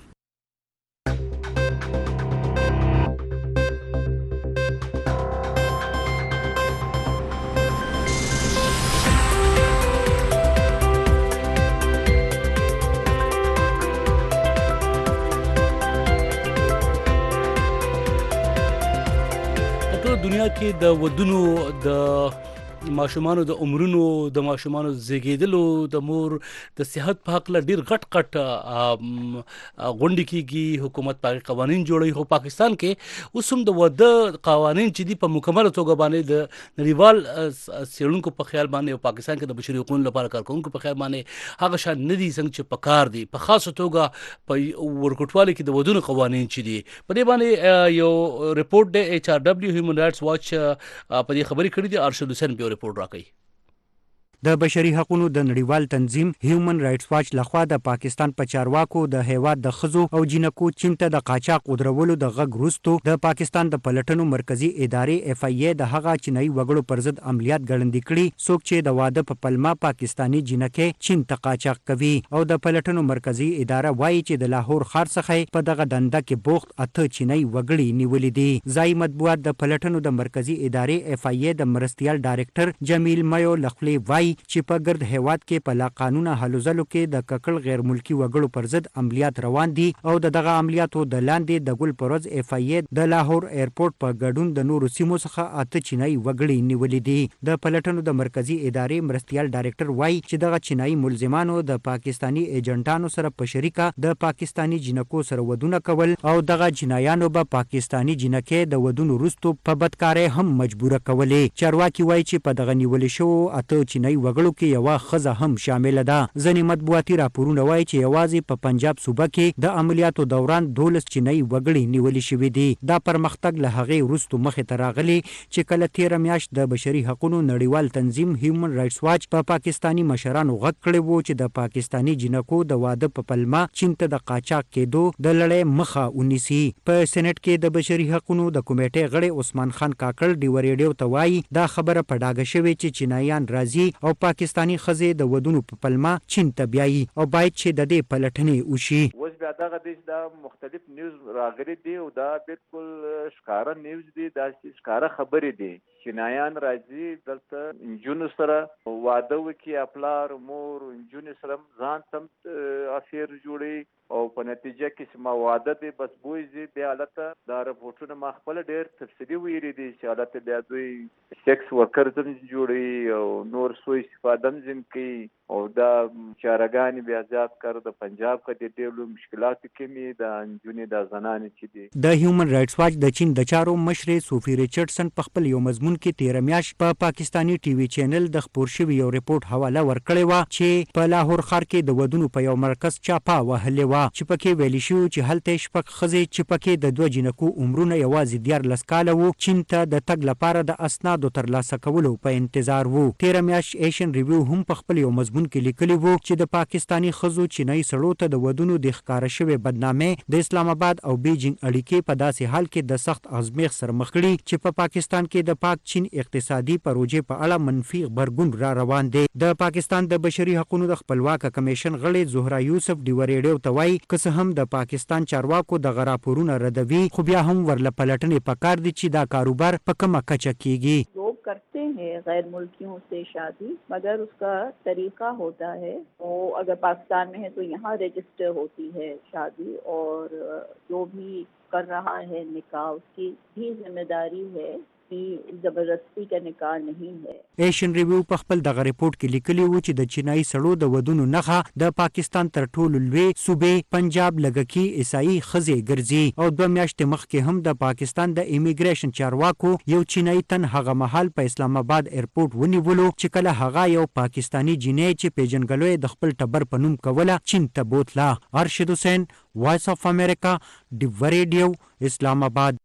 دنیا کې د ودونو، د ماشومانو د عمرونو، د ماشومانو زیږیدلو، د مور د صحت په حق له ډیر غټ غونډې کیږي. حکومت پاکي قوانين جوړوي. خو پاکستان کې اوس هم د واده قوانين چې دي په مکمله توګه باندې د نړیوال څېړونکو په خیال باندې او پاکستان کې د بشري حقوقو لپاره کارکونکو په خیال باندې هغه شان نه دي څنګه چې پکار دي. په خاصه توګه په ورکوټوالي کې د ودونو قوانين چې دي په دې باندې یو ریپورت د HRW هیومن رائټس واچ په دې خبرې کړې دي. ارشد حسین په ریپورت راکړي. د بشري حقوقو د نړیوال تنظیم هیومن رائټس واچ لخوا د پاکستان په چارواکو د هیواد د خزو او جنکو چین ته د قاچاق ودرولو د غږ وروسته د پاکستان د پلټنو مرکزی ادارې FIA د هغه چینایي وګړو پر ضد عملیات ګړندې کړي څوک چې د واده په پلمه پاکستانی جنکې چین ته قاچاق کوي. او د پلټنو مرکزی اداره وایي چې د لاهور ښار څخه په دغه دنده کې بوخت 8 چینایي وګړي نیولې دي. ځای مطبوعات د پلټنو د مرکزی ادارې FIA د مرستیال ډایرکټر جمیل میو لخلی وایي چې په ګرد هیواد کې په لا قانونه هلو ځلو کې د ککړ غیر ملکی وګړو پر ضد عملیات روان دي او دغه عملیاتو د لاندې د ګل پروز FIA د لاهور ایرپورټ په ګډون د نورو سیمو څخه 8 چینایي وګړي نیولې دي. د پلټنو د مرکزی ادارې مرستیال ډایرکټر وایي چې دغه چینایي ملزمانو د پاکستانی ایجنټانو سره په شریکه د پاکستانی جنکو سره ودونه کول او دغه جنایانو به پاکستانی جنکې د ودونو وروسته په بدکارۍ هم مجبوره کولې. چارواکي وایي چې په دغه نیولې شو 8 چینایي وګړو کې یو خزه هم شامل ده. ځینې مطبوعاتي راپورونه وایي چې یوازې په پنجاب صوبه کې د عملیاتو دوران 12 چینایي وګړي نیولې شوي دي. دا پرمختګ له هغې وروسته مخې ته راغلی چې کله 13 میاشت د بشري حقوقو نړیوال تنظیم هیومن رائټس واچ په پاکستانی مشرانو غږ کړی و چې د پاکستانی جنکو د واده په پلمه چین ته د قاچاق کېدو د لړۍ مخه ونیسي. په سېنات کې د بشري حقوقو د کمیټې غړی عثمان خان کاکړ ډیو ریډیو ته وایي دا خبره په ډاګه شوې چې چینایان راځي او پاکستانی خزې د ودونو په پلمه چین ته بیایي او باید چې د دې پلټنې وشي. اوس بیا دغه د مختلف نیوز راغلي دي او دا بالکل ښکاره نیوز دي، دا ښکاره خبرې دي. چینایان راځي دلته نجونو سره واده وکړي، پلار مور نجونې سره ځان سم افیر جوړي او په نتیجه کې چې ما واده دی بس بوځي. بیا هلته دا رپورټونه ما خپله ډېر تفصیلي ویلي دي چې هلته بیا دوی سیکس ورکرزم جوړوي او نور سوء استفاده هم ځین کوي او دا چارهګانې بیا زیات کار د پنجاب کې د ډېرو مشکلاتو کې مې د نجونې د زنانې چې دي. د هیومن رائټس واچ د چین د چارو مشرې صوفي ریچارډسن په خپل یو مضمون کې 13 میاشت په پاکستانی ټي وي چینل د خپور شوي یو ریپورت حواله ورکړې وه چې په لاهور ښار کې د ودونو په یو مرکز چاپه وهلې وه چې پکې ویل شو چې هلته شپږ ښځې چې پکې د 2 جنکو عمرونه یوازې 14 کاله وو چین ته د تګ لپاره د اسنادو ترلاسه کولو په انتظار وو. تیره میاشت ایشن ریویو هم په خپل یو مضمون کې لیکلی وو چې د پاکستانی ښځو چینایي سړو ته د ودونو د ښکاره شوې بدنامۍ د اسلام آباد او بیجینګ اړیکې په داسې حال کې د سخت ازمیښت سره مخ کړي چې په پاکستان کې د پاک چین اقتصادي پروژې په اړه منفي غبرګون را روان دی. د پاکستان د بشري حقوقو د خپلواک کمیشن غړي زهرا یوسف ډیو ریډیو ته وایي که څه هم د پاکستان چارواکو د راپورونه ردوي خو بیا هم ورله پلټنې پکار دي چې دا کاروبار په کومه کچه کیږي. लोग करते हैं गैर मुल्कियों से शादी मगर उसका तरीका होता है वो अगर पाकिस्तान में है तो यहाँ रजिस्टर होती है शादी और जो भी कर रहा है निकाह उसकी भी जिम्मेदारी है जबरदस्ती का निकाह नहीं है. ایشن ریویو په خپل دغه ریپورت کې لیکلی و چې د چینایي سړو د ودونو نښه د پاکستان تر ټولو لوی صوبې پنجاب لږکي عیسائی ښځې ګرځي او 2 میاشتې مخکې هم د پاکستان د امیګریشن چارواکو یو چینایي تن هغه مهال په اسلام آباد ایرپورټ ونیولو چې کله هغه یو پاکستانی جینۍ چې پیژنګلو د خپل ټبر په نوم کوله چین ته بوتله. ارشد حسین وایس اف امریکا ډیو ریډیو اسلام آباد.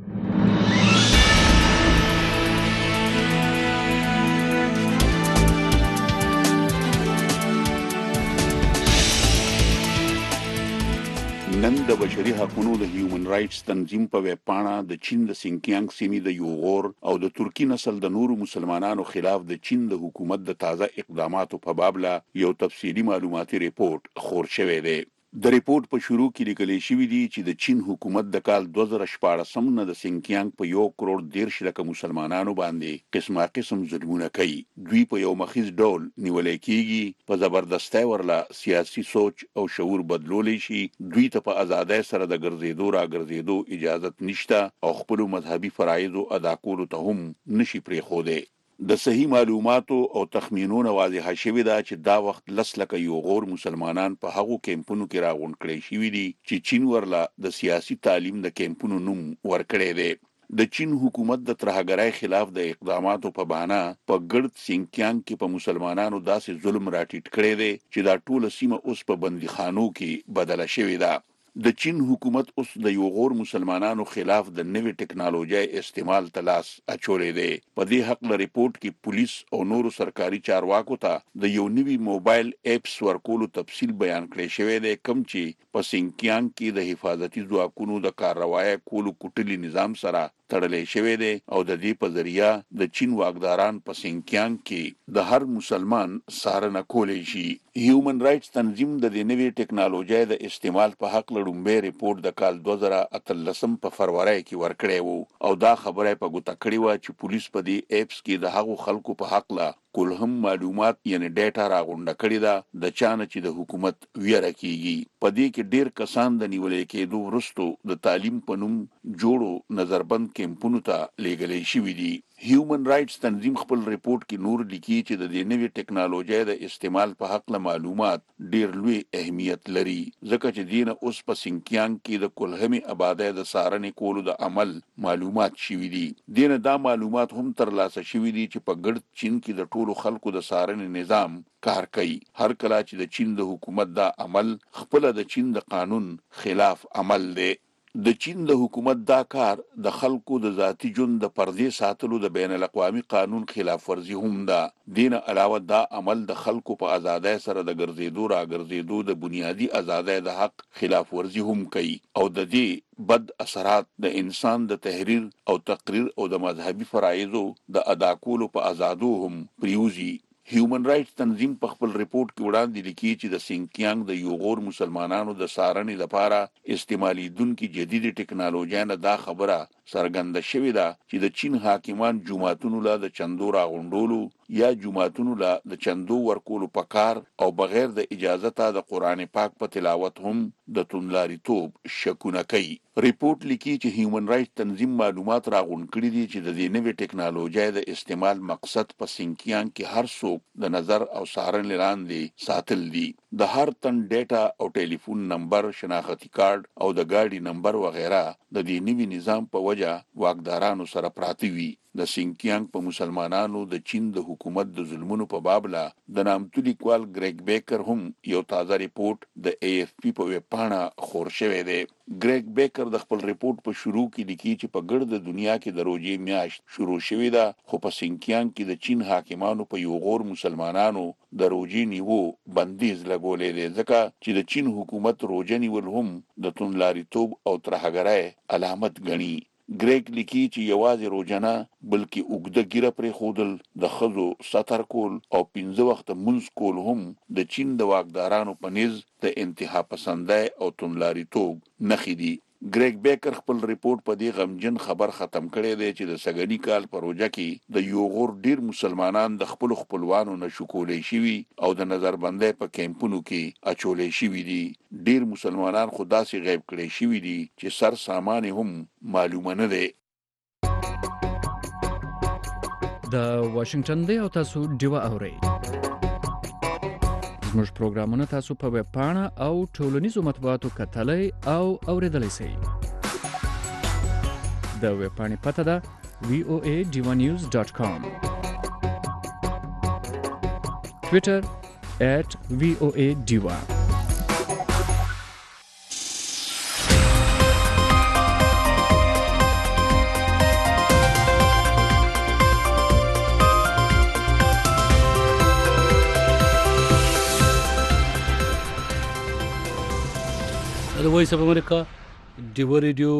نن د بشري حقوقو د هیومن رائټس تنظیم په ویب پاڼه د چین د سینکیانګ سیمې د یوغور او د ترکی نسل د نورو مسلمانانو خلاف د چین د حکومت د تازه اقداماتو په باب لا یو تفصیلی معلوماتي ریپورت خور شوی دی. د ریپورت په شروع کې لیکل شوی دی چې د چین حکومت د کال 2014 نه د سینکیانګ په 1 کروڑ 13 لک مسلمانانو باندې قسمه قسم ظلمونه کوي. دوی په یو مخیز ډول نیول کېږي، په زبردستۍ ورلا سیاسي سوچ او شعور بدلول شي، دوی ته په ازادۍ سره د ګرځېدو را ګرځېدو اجازه نشته او خپل مذهبي فرایض ادا کولو ته هم نشي پرېښودی. د صحیح معلوماتو او تخمینونو واضح شوی دا چې دا وخت لسلکه یو غور مسلمانان په هغو کیمپونو کې راغونډ کړي شوی دي چې چین ورلا د سیاسي تعلیم د کیمپونو نوم ورکړی دی. د چین حکومت د ترهګرۍ خلاف د اقداماتو په بهانه په ګرد سینکیانګ کې په مسلمانانو داسې ظلم راټیټ کړی دی چې دا ټوله سیمه اوس په بندیخانو کې بدله شوې ده. د چین حکومت اوس د یو غور مسلمانانو خلاف د نوې ټکنالوژي استعمال تلاس اچولې دی. په دې حق له ریپورت کې پولیس او نورو سرکاري چارواکو ته د یو نوي موبایل اپس ورکولو تفصیل بیان کړی شوی دی کوم چې په سینکیانګ کې د حفاظتي ځواکونو د کارروایي کولو کوټلي نظام سره تړلې شوی دی او د دې په ذریعہ د چین واکداران په سینکیانګ کې د هر مسلمان څارنه کولی شي. هیومن رائټس تنظیم د دې نوې ټکنالوژي د استعمال په حق لړومبه ریپورت د کال 2013 په فروری کې ورکړی وو او دا خبره په ګوته کړې و چې پولیس په دې اپس کې د هغو خلکو په حق لا کول هم معلومات یعنی ډیټا راغونډه کړې ده د چانه چې د حکومت ویره کیږي. په دې کې ډیر کسان د نیولې کېدو وروسته د تعلیم په نوم جوړو نظربند کیمپونو ته لیږلې شوي دي. هیومن رائټس تنظیم خپل ریپورت کې نور لیکي چې د دې نوې ټکنالوژي د استعمال په حق له معلومات ډیر لوی اهمیت لري ځکه چې دینه اوس په سینکیانګ کې د کلهمي آبادی د سارنې کولو د عمل معلومات شوي دي. دینه دا معلومات هم ترلاسه شوي دي چې په ګرد چین کې د ټولو خلکو د سارنې نظام کار کوي. هر کله چې د چین د حکومت دا عمل خپل د چین د قانون خلاف عمل دی. د چین د حکومت دا کار د خلکو د ذاتی ژوند د پردې ساتلو د بین الاقوامي قانون خلاف ورزي هم ده. دین علاوه دا عمل د خلکو په ازادۍ سره د ګرځېدو را ګرځېدو د بنیادی ازادۍ د حق خلاف ورزي هم کوي او د دې بد اثرات د انسان د تحریر او تقریر او د مذهبي فرایضو د ادا کولو په آزادو هم پریوزي. هیومن رائټس تنظیم په خپل ریپورت کې وړاندې لیکي چې د سینکیانګ د یو غور مسلمانانو د سارنې لپاره استعمالیدونکو جدید ټکنالوژي نه دا خبره څرګنده شوې ده چې د چین حاکمان جماعتونو لا د چندو راغونډولو یا جماعتونو لا د چندو ورکولو په کار او بغیر د اجازه ته د قران پاک په تلاوت هم د توندلاریتوب شکونه کوي. ریپورت لیکي چې هیومن رائټس تنظیم معلومات راغونډ کړي دي چې د دې نوې ټکنالوژي د استعمال مقصد په سینکیانګ کې هر څوک د نظر او څارنې لاندې ساتل دي. د هر تن ډیټا او ټلیفون نمبر، شناختی کارت او د ګاډي نمبر وغیرہ د دې نوي نظام په وجه واکدارانو سره پراته وي. د سینکیانګ په مسلمانانو د چین د حکومت د ظلمونو په بابله د نامتو لیکوال ګریګ بیکر هم یو تازه ریپورت د AFP په ویب پاڼه خور شوی دی. ګریګ بیکر د خپل ریپورت په شروع کې لیکي چې په ګرد دنیا کې د روزې میاشت شروع شوې ده، خو په سینکیانګ کې د چین حاکمانو په یو غور مسلمانانو د روزې نیو بندیز لګولې دی، ځکه چې د چین حکومت روزه نیول هم د توندلاریتوب او ترهګرۍ علامت ګڼي. ګریګ لیکي چې یوازې روزنه بلکې اوږده ګیره پرې خودل، د ښځو ستر کول او 15 وخت منځ کول هم د چین د واکدارانو په نيز د انتها پسندۍ او توندلاریتوب نښې دي. ګریګ بیکر خپل ریپورت په دې غمجن خبر ختم کړی دی چې د سږني کال په روزه کې د یو غور ډیر مسلمانان د خپل خپلوانو نشو کولای شوي او د نظربندۍ په کیمپونو کې اچولې شوي دي. ډیر مسلمانان خدا سي غیب کړي شوي دي چې سر سامان هم معلومه نه دی. د واشنگټن دی او تاسو ډیوا اورئ. زموږ پروګرامونه تاسو په ویب پاڼه او ټولنیزو مطبوعاتو کتلای او اوریدلای شئ. د ویب پاڼې پته ده voadivanews.com. Twitter @voadiva. د وایس اف امریکا ډیوا ریډیو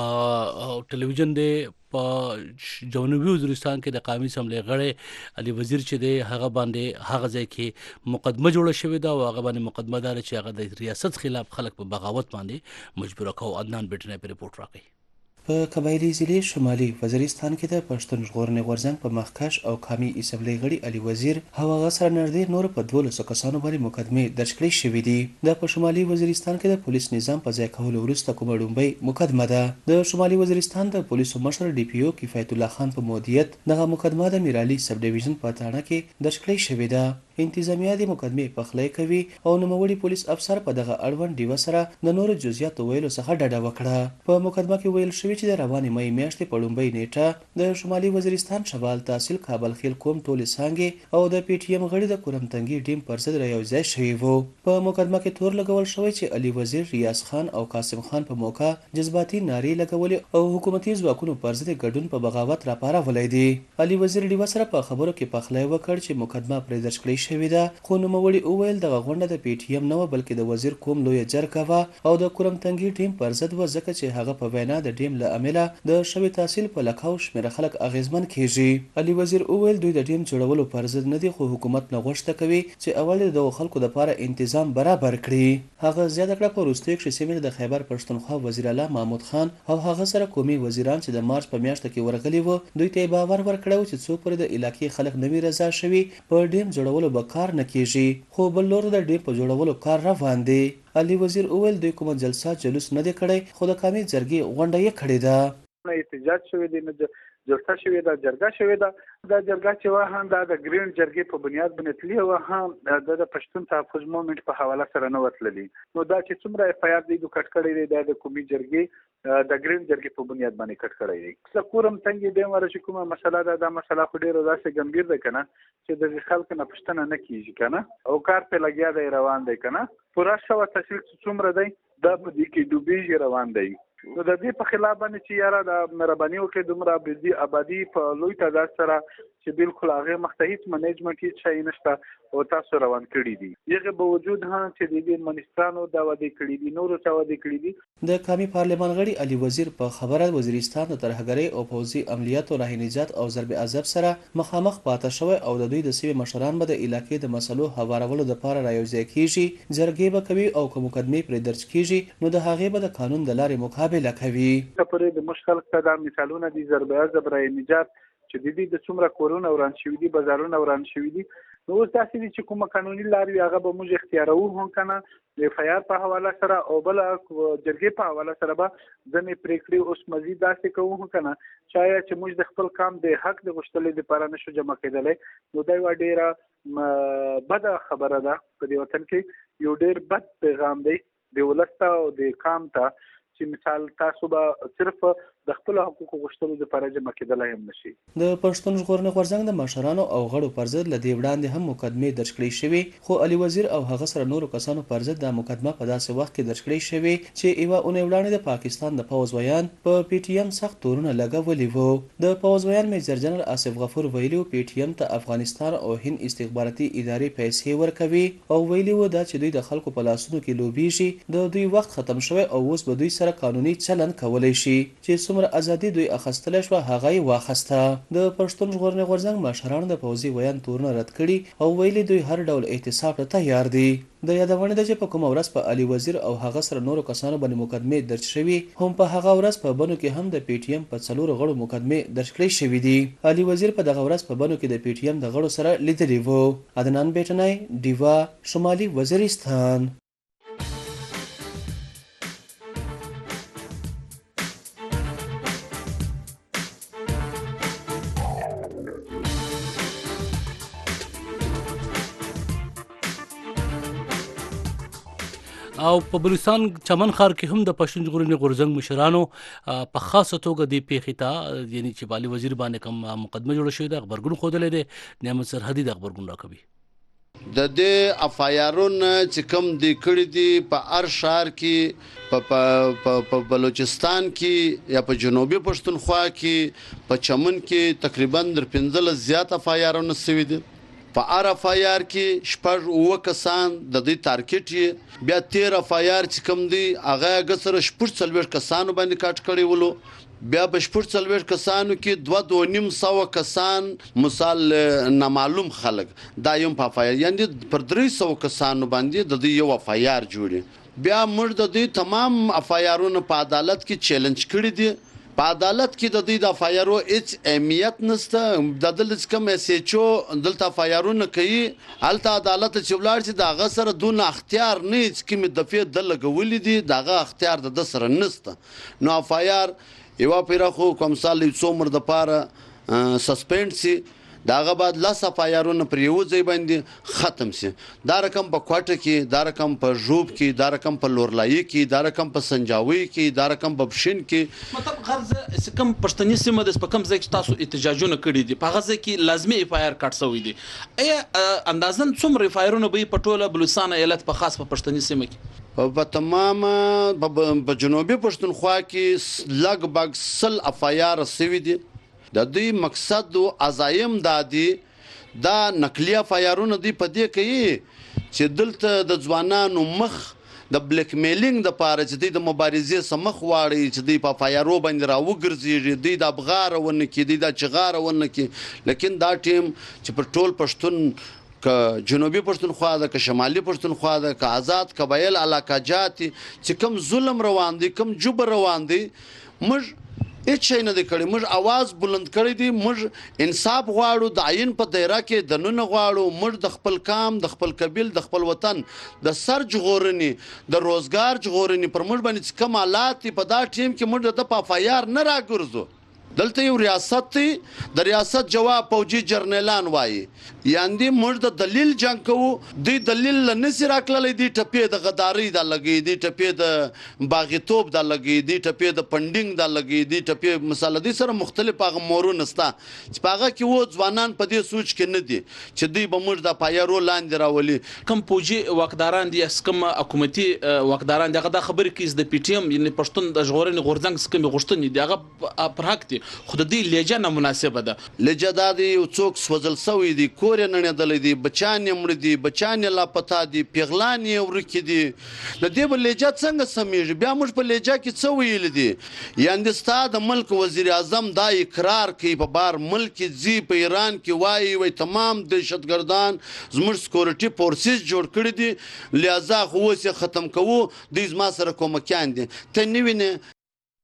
او ټلویزیون دی په جنوبي وزیرستان کې د قومي اسمبلی غړی علي وزیر چې دی هغه باندې هغه ځای کې مقدمه جوړه شوې ده او هغه باندې مقدمه دار چې هغه د ریاست خلاف خلک په بغاوت باندې مجبور کاوه. عدنان بیٹنه په ریپورت راکړي. په قبایلی ضلع شمالي وزیرستان کې د پښتون ژغورنې غورځنګ په مخکش او قومي اسمبلی غړي علي وزیر هغه سره نږدې نور په 12 کسانو باندې مقدمه درج کړې شوې دي. د په شمالي وزیرستان کې د پولیس نظام په ځای کولو وروسته کومه ډومبۍ مقدمه ده. د شمالي وزیرستان د پولیسو مشر DPO کفایت الله خان په مدیریت دغه مقدمه د میرالي سب ډیویژن په تاڼه کې درج کړې شوې ده. انتظامیه د مقدمې پخلی کوي او نوموړي پولیس افسر په دغه اړوند ډیوه سره د نورو جزئیاتو ویلو څخه ډډه وکړه. په مقدمه کې ویل شوی چې د روانې مې میاشتې په لومړۍ نیټه د شمالي وزیرستان شمال تحصیل کابل خیل کوم ټولې څانګې او د PTM غړي د کورمتنګي ټیم پر ضد رايوځای شوي وو. په مقدمه کې تور لګول شوی چې علي وزیر، ریاض خان او قاسم خان په موقع جذباتي نارې لګولې او حکومتي ځواکونو پر ضد ګډون په بغاوت راپارولای دي. علي وزیر ډیوه سره په خبرو کې پخلی وکړ چې مقدمه پرې درج کړې شوې ده، خو نوموړي وویل دغه غونډه د PTM نه و بلکې د وزیر کوم لویه جرګه وه او د کورمتنګي ټیم پر ضد و، ځکه چې هغه په وینا د ټیم له امله د شوي تحصیل په لکاو شمېره خلک اغیزمن کیږي. علي وزیر وویل دوی د ټیم جوړولو پر ضد نه دي، خو حکومت نه غوښته کوي چې اول د دغو خلکو لپاره تنظیم برابر کړي. هغه زیاته کړه په وروستیو کې سیمې د خیبر پښتونخوا وزیر اعلی محمود خان او هغه سره قومي وزیران چې د مارچ په میاشت کې ورغلي وو دوی ته باور ورکړو چې څوک پر د علاقې خلک نوي رضا شوي په ټیم جوړولو به کار نه کیږي، خو بل لور د ټیم په جوړولو کار روان دی. علي وزیر وویل دوی کومه جلسه جلوس نه دی کړی، خو د قومي جرګې غونډه یې کړې ده. احتجاج شوی دی، نه جلسه شوې ده، جرګه شوې ده. دا جرګه چې وه هم د ګرین جرګې په بنیاد باندې تللې وه، هم د پښتون تحفظ مومنټ په حواله سره نه وتللي. نو دا چې څومره FIR دی کټ کړی دی دا د قومي جرګې د ګرین جرګې په بنیاد باندې کټ کړی دی. څه کورم تنګي دی ور چې کومه مسله ده، دا مسله خو ډیره داسې ګمبیر ده کنه چې د خلکو نه پښتنه نه کیږي کنه او کار په لګیا دی روان دی کنه. پورا شو تحصیل څومره دی دا په دې کې ډوبېږي روان دی. نو د دې په خلاف باندې چې یاره د مهرباني وکړي دومره آبادي په لوی تعداد سره چې بالکل هغه مختهیت منیجمنت هیڅ شي نشته او تاسو روان کړی دي. یغه به وجود هم چې د دې منستانو دا وادي کړی دي، نورو چا وادي کړی دي. د قومي پارلمان غړي علي وزیر په خبره وزیرستان د ترهګرۍ او پوځي عملیاتو راهنجات او ضرب عذاب سره مخامخ پاتې شوی او د دوی د سیمې مشران به د علاقې د مسلو هوارولو لپاره رايوځای کیږي، جرګې به کوي او کوم مقدمه پر درج کیږي نو د هغې به د قانون د لارې مقابله کوي. پرې د مشکل ته د مثالونه دي ضرب عذاب راهنجات چې د دې د څومره کورونه وران شوي دي، بازارونه وران شوي دي. نو اوس داسې دي چې کومه قانوني لارې هغه به موږ اختیاروو هم کنه د FIR په حواله سره او بل جرګې په حواله سره به ځنې پریکړې اوس مزید داسې کوو هم کنه شاید چې موږ د خپل کام د حق د غوښتلو لپاره نشو جمع کېدلی. نو دا یوه ډیره بده خبره ده په دې وطن کې، یو ډیر بد پیغام دی د ولس ته او د کام ته چې مثال تاسو به صرف د خپل حقوقو غوښتلو لپاره جمع کېدلای هم نشي. د پښتون ژغورنې غورځنګ د مشرانو او غړو پر ضد له دې وړاندې هم مقدمې درج کړې شوې، خو علي وزیر او هغه سره نورو کسانو پر ضد دا مقدمه په داسې وخت کې درج کړې شوې چې یوه اونۍ وړاندې د پاکستان د پوځ ویان په پی ټی ایم سخت تورونه لګولي وو. د پوځ ویان میجر جنرال آصف غفور ویلي پی ټی ایم ته افغانستان او هند استخباراتي ادارې پیسې ورکوي او ویلي و دا چې دوی د خلکو په لاسونو کې لوبیږي، د دوی وخت ختم شوی او اوس به دوی سره قانوني چلند کولی شي چې څومره ازادي دوی اخیستلی شوه هغه یې واخیسته. د پښتون ژغورنې غورځنګ مشرانو د پوځي ویان تورونه رد کړي او ویلي دوی هر ډول احتساب ته تیار دي. د یادونې ده چې په کومه ورځ په علي وزیر او هغه سره نورو کسانو باندې مقدمې درج شوي، هم په هغه ورځ په بنو کې هم د پی ټی ایم په 4 غړو مقدمې درج کړې شوي دي. علي وزیر په دغه ورځ په بنو کې د پی ټی ایم د غړو سره لیدلی وو. عدنان بیټنی، ډیوا، شمالي وزیرستان. او په بلوچستان چمن ښار کې هم د پښتون ژغورنې غورځنګ مشرانو په خاصه توګه د پیښې ته یعنی چې علي وزیر باندې کوم مقدمه جوړه شوې ده خبرګون ښودلی دی. نعمت سرحدي د خبرګون راکوي. د دې افایارون چې کوم دی کړي دي په هر ښار کې په بلوچستان کې یا په جنوبي پښتونخوا کې په چمن کې تقریبا در 15 زیات افایارون سوي دي. په هر افایار کې 6 کسان د دې ټارګټ یې بیا 13 افایار چې کوم دي هغه اګسره 40 کسانو باندې کاټ کړي ولو. بیا په 40 کسانو کې 2.5 کسان مثال نامعلوم خلک دا یم په افایار یعنی پر 300 کسانو باندې د دې یو افایار جوړي. بیا موږ د دې تمام افایارونو په عدالت کې چیلنج کړي دي. په عدالت کې د دې د افایارو هیڅ اهمیت نشته. د دلته کوم اس ایچ او دلته افایارونه کوي هلته عدالت چې ولاړ شي دغه سره دون اختیار نه هیڅ کومې دفعې د لګولې دي دغه اختیار د سره نشته. نو افایار یو پیرخو کوم سال څومره د پاره سسپند سي داغه بعد لاس افایارونه پر یو ځای باندې ختم سي. دا رقم په کوټه کې، دا رقم په ژوب کې، دا رقم په لورلای کې، دا رقم په سنجاوي کې، دا رقم په بشین کې. مطلب غرض کوم پښتني سیمه د په کوم ځای کې تاسو احتجاجونه کړي دي په هغه ځای کې لازمي افایر کټ شوی دي. ایا اندازن څومره افایرونه به په ټوله بلوچستان ایالت په خاص په پښتني سیمه کې په تمام په جنوبي پښتونخوا کې لګ 100 افایار سوي دي. د دې مقصد او عزایم دادي دا نقلی افایارونه دی په دې کوي چې دلته د ځوانانو مخ د بلیک میلینګ د پاره چې د مبارزې سمخ واړي چې د په افایارو باندې راوګرځي د ابغار ونه کې د چغار ونه کې. لیکن دا ټیم چې پر ټول پښتون که جنوبي پښتونخوا ده که شمالي پښتونخوا ده که آزاد قبایل علاقه جات چې کوم ظلم روان دي کوم جبر روان دي موږ هیڅ شی نه دی کړی. موږ आवाज بلند کړی دی. موږ انصاف غواړو د عین په دایره کې د نن غواړو. موږ د خپل کام د خپل قبیل د خپل وطن د سر جغورنې د روزګار جغورنې پر موږ باندې کوم حالات په دا ټیم کې موږ د پافایار نه راګرځو. دلته یو ریاست دی د ریاست جواب فوجي جرنیلان وایي یاندې موږ د دلیل جنگ کوو. دی دلیل نسی راکللی دی ټپې د غداري دا لګي دی ټپې د باغیتوب دا لګي دی ټپې د پندینګ دا لګي دی ټپې مثال دي سره مختلف هغه مورونه ستا چې هغه کې و ځوانان په دې سوچ کې نه دي چې دی به موږ د پایرو لاندې راولي. کم فوجي واکداران دي کوم حکومتي واکداران دغه د خبرې کې د پی ټی ایم یعنی پښتون د ژغورنې غورځنګ څخه غوښتنې دی هغه پر حق دي خو د دې لهجه نامناسبه ده. لهجه دا دی یو څوک سوځل سوی دی کور یې نړېدلی دی بچیان یې مړه دي بچیان یې لاپتا دي پیغلان یې ورکې دي. د دې به لهجه څنګه سمیږي؟ بیا موږ په لهجه کې څه ویلي دي؟ یعنې ستا د ملک وزیر اعظم دا اقرار کوي په بار ملک کې ځي په ایران کې وایي تمام دهشتګردان زموږ سکورټي فورسز جوړ کړي دي لہذا خو اوس یې ختم کوو دوی زما سره کومکیان دي. ته نه وینې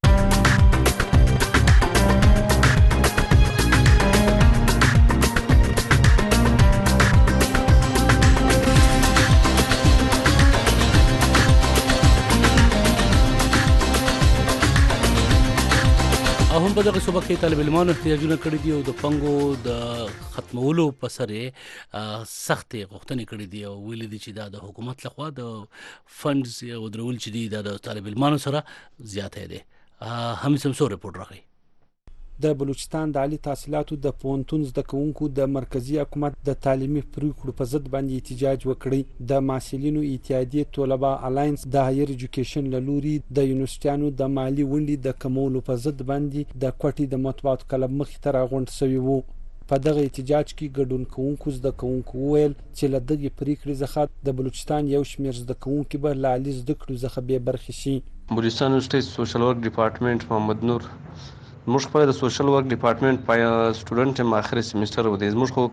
هم په دغه صوبه کې طالب علمانو احتجاجونه کړي دي او د پنګو د ختمولو په سر سختې غوښتنې کړي دي او ویلي دي چې دا د حکومت لخوا د فنډز او درول چې دي دا د طالب علمانو سره زیاته دي. حمید سمسور رپورټ راغی. د بلوچستان د عالی تحصیلاتو د پوهنتون زده کوونکو د مرکزی حکومت د تعلیمي پریکړو په ضد باندې احتجاج وکړی. د محصلینو اتحادیې طلبه الاینس د هایر ایجوکیشن له لوري د یونیورسيټانو د مالی ونډې د کمولو په ضد باندې د کوټې د مطبوعاتو کلب مخې ته راغونډ شوي وو. په دغه احتجاج کې ګډون کوونکو زده کوونکو وویل چې له دغې پریکړې څخه د بلوچستان یو شمېر زده کوونکي به له عالي زده کړو څخه بې برخې شي. بلوچستان یونیورسټي سوشل ورک ډپارټمنټ محمد نور موږ خپل د سوشل ورک ډپارټمنټ په سټوډنټ یم اخر سیمستر و دی. زموږ خو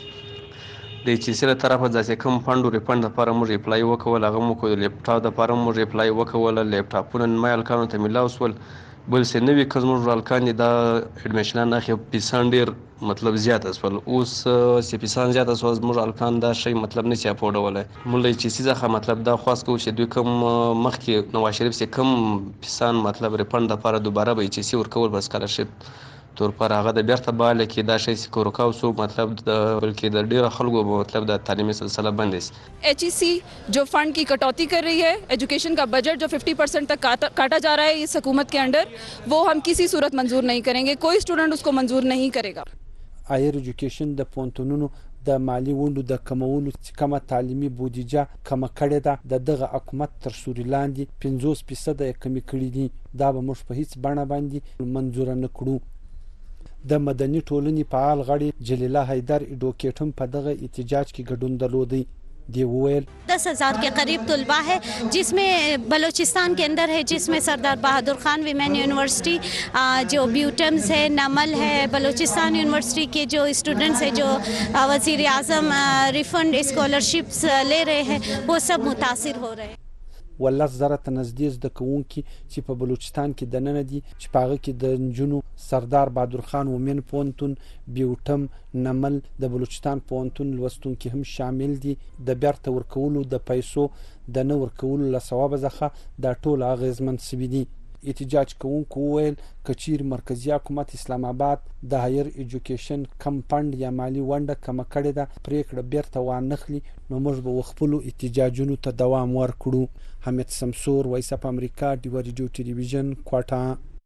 د ایچ سی له طرفه داسې کوم فنډ ریفند لپاره موږ اپلای وکول، هغه موږ د لیپټاپ لپاره موږ اپلای وکول. لیپټاپونه نمای الکانو ته ملاو سول، بل څه نوي که زموږ الکان دا اډمیشنان اخی پیسان ډیر مطلب زیاته سول. اوس چې پیسان زیاته سول زموږ الکان دا شی مطلب نه چا پوډوله. موږ له ایچ سی څخه مطلب دا خواست کوو چې دوی کوم مخکې نواز شریف سي کوم پیسان مطلب ریفند لپاره دوباره به ایچ سی ورکول بس سکالرشپ تور پر هغه د بیرته باله کې دا شی سکورکاو سو مطلب بلکې د ډیر خلکو مطلب د تعلیمي سلسله بند ہے. HEC जो फंड की कटौती कर रही है, एजुकेशन का बजट जो 50% तक काटा जा रहा है इस हुकूमत के अंडर, वो हम किसी सूरत मंजूर नहीं करेंगे. कोई स्टूडेंट उसको मंजूर नहीं करेगा. हायर ایجوکیشن د پوهنتونونو د مالی ونډو د کمولو چې کومه تعلیمي بودیجه کمه کړې ده د دغه حکومت تر سوري لاندې 50% یې کمې کړي دي. دا به موږ په هیڅ بڼه باندې منظور نه کړو. د مدني ټولنې فعال غړي جلیله حیدر ایډوکیټ هم په دغه احتجاج کې ګډون درلودی. 10,000 के करीब तलबा है जिसमें बलूचिस्तान के अंदर है, जिसमें सरदार बहादुर खान वीमेन यूनिवर्सिटी, जो ब्यूटम्स है, नमल है, बलूचिस्तान यूनिवर्सिटी के जो स्टूडेंट्स है जो वज़ीर आज़म रिफंड स्कॉलरशिप्स ले रहे हैं वो सब मुतासिर हो रहे हैं. ولس زره ته نږدې زده کوونکي چې په بلوچستان کې دننه دي چې په هغه کې د نجونو سردار بهادر خان ومن پوهنتون، بیوټم، نمل، د بلوچستان پوهنتون لوستونکي هم شامل دي. د بیرته ورکولو د پیسو د نه ورکولو له سببه څخه دا ټول اغېزمن شوي دي. احتجاج کوونکو وویل که چیرې مرکزي حکومت اسلام آباد د هایر ایجوکیشن کم فنډ یا مالي ونډه کمه کړې ده پریکړه بیرته وانخلي نو موږ به خپلو احتجاجونو ته دوام ورکړو. حمید سمسور، وایس اف امریکا، ډیوا ریډیو ټلویزیون، کوټه.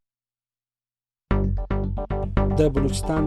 د بلوچستان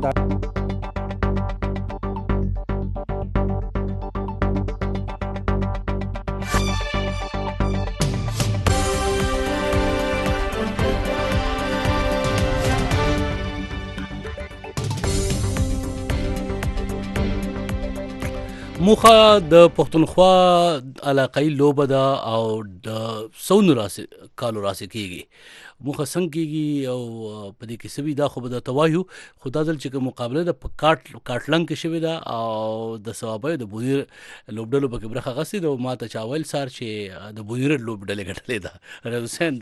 موخه د پښتونخوا علاقائی لوبه ده او د سونو کالو راسي کیږي. موخه څنګه کیږي او په دې کې سوي دا خو به د توایو خدا دل چې مقابله د کاټلنګ کې شوی ده او د ثوابه د بویر لوبډلو په برخه غسي د ماته چاول سار چې د بویر لوبډلې غټلې ده. حسین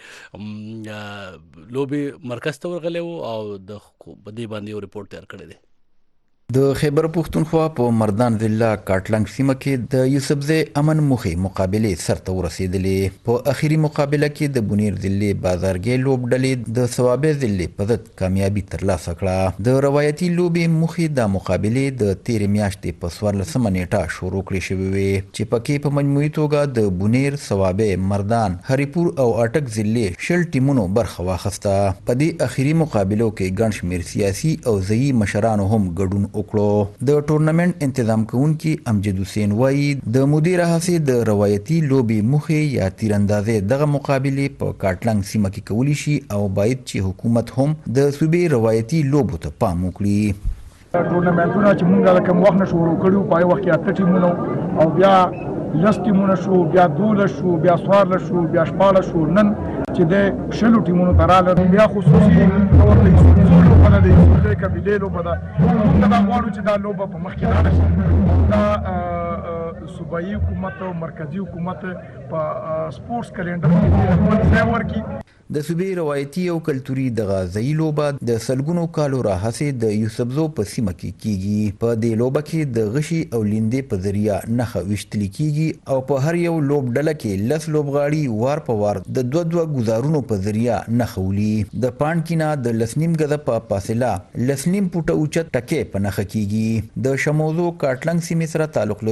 دغه لوبي مرکز ته ورغلی او د بدی باندې ریپورت تیار کړی دی. د خیبر پښتونخوا په مردان ضلع کاټلنګ سیمه کې د یوسفزی امن مخي مقابله سرته ورسېدلې. په اخیری مقابله کې د بونیر ضلع بازارګي لوبډلې د ثوابه ضلع په ضد کامیابی ترلاسه کړه. د روایتي لوبي مخي د مقابله د 13 میاشتې په 14 نیټه شروع کړې شوې وي چې پکې په مجموعي توګه د بونیر، ثوابه، مردان، هریپور او اټک ضلع شل ټیمونو برخه واخیسته. په دې اخیری مقابلو کې ګڼ شمېر سیاسي او ځایي مشرانو هم ګډون وکړو. د ټورنمنت تنظیم کوونکي امجد حسین وایي د مدیر هڅې د روایتي لوبي مخې یا تیراندازۍ دغه مقابله په کاټلنګ سیمه کې کولی شي او باید چې حکومت هم د صوبې روایتي لوبو ته پام وکړي. ټورنمنټونه چې موږ د کوم وخت نه شروع کړو په وخت کې 8 ټیمونه او بیا لس ټیمونه شو، بیا 12 شو، بیا 14 شو، بیا 14 شو، نن چې د شلو ټیمونو تراله بیا خصوصي تور له ټولو په د یوې قبیلې لوبه ده. موږ دا غواړو چې دا لوبه په مخ کې لاړه شي. دا صوبایي حکومت او مرکزی حکومت په سپورتس کلندر کې خپل ځای ورکړي. د صوبې روایتي او کلتوري دغه ځایي لوبه د سلګونو کالو راهیسې د یوسفزو په سیمه کې کیږي. په دې لوبه کې د غشي او لیندې په ذریعہ نښه ویشتل کیږي او په هر یو لوبډله کې 10 لوبغاړي وار په وار د 2 گزارونو په ذریعہ نښه ولي. د پانکینا د لسنیم غزه په فاصله لسنیم پټه اوچت ټکي په نښه کیږي. د شموزو کاټلنګ سیمې سره تعلق لرونکي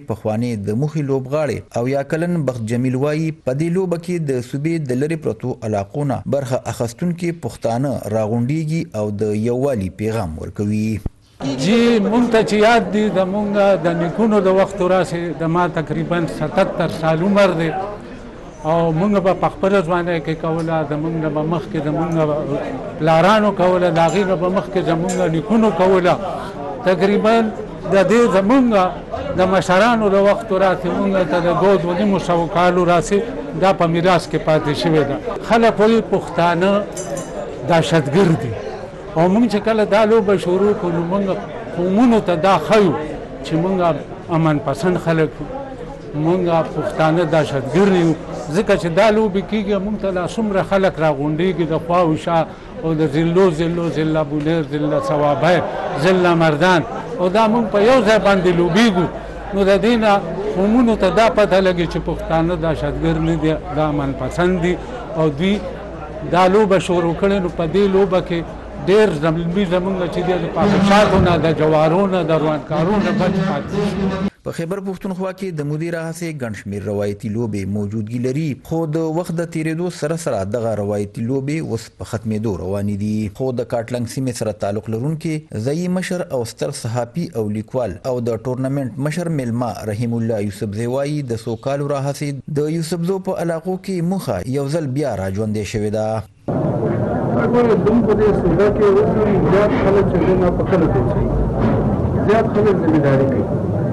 پخوانی د مخي لوبغاړي او یا کلن بخت جمیل وایي په دې لوبه کې د صوبې د لری پرتو علاقو نه برخه اخیستونکي پښتانه راغونډيږي او د یووالي پیغام ورکوي. جی مونږ ته چې یاد دي د مونږ د نیکونو د وخت راسې د ما تقریبا 77 سال عمر دی او مونږ په خپل ځوانۍ کې کوله د مونږ په مخ کې د مونږ پلارانو کوله د هغې نه په مخ کې زمونږ نیکونو کوله تقریبا د دې زمونږ د مشرانو د وخت راسې مونږ ته د 2.5 کالو راسې دا په میراث کې پاتې شوې ده. خلک وایي پښتانه دهشتګرد دي او مونږ چې کله دا لوبه شروع کړو نو مونږ قومونو ته دا ښیو چې مونږ امن پسند خلک مونږ پښتانه دهشتګرد یو ځکه چې دا لوبې کېږي مونږ ته لا څومره خلک راغونډېږي د خوا و شا او د ضلع ضلع بونیر ضلع ثوابیر ضلع مردان او دا مونږ په یو ځای باندې لوبېږو نو د دې نه قومونو ته دا پته لګي چې پښتانه دهشتګرد نه دي دا امن پسند دي او دوی دا لوبه شروع کړې نو په دې لوبه کې ډېر زمونږ چې د پاکستانو نه د جوارونو د روانکارونو بچ پاتې. په خیبر پښتونخوا کې د مدیره هڅې ګڼ شمېر روایتي لوبې موجودګي لري خو د وخت د تیریدو سره سره دغه روایتي لوبې اوس په ختمېدو روانې دي. خو د کاټلنګ سیمې سره تعلق لرونکي ځایي مشر او ستر صحافي او لیکوال او د ټورنمنټ مشر میلمه رحیم الله یوسفزی وایي د څو کالو راهیسې د یوسفزو په علاقو کې موخه یو ځل بیا راژوندې شوې ده. اګوره دوم په دې سیده کې اوس زیات خلک چې نه په کله کوي زیات خلک ځمېداري کوي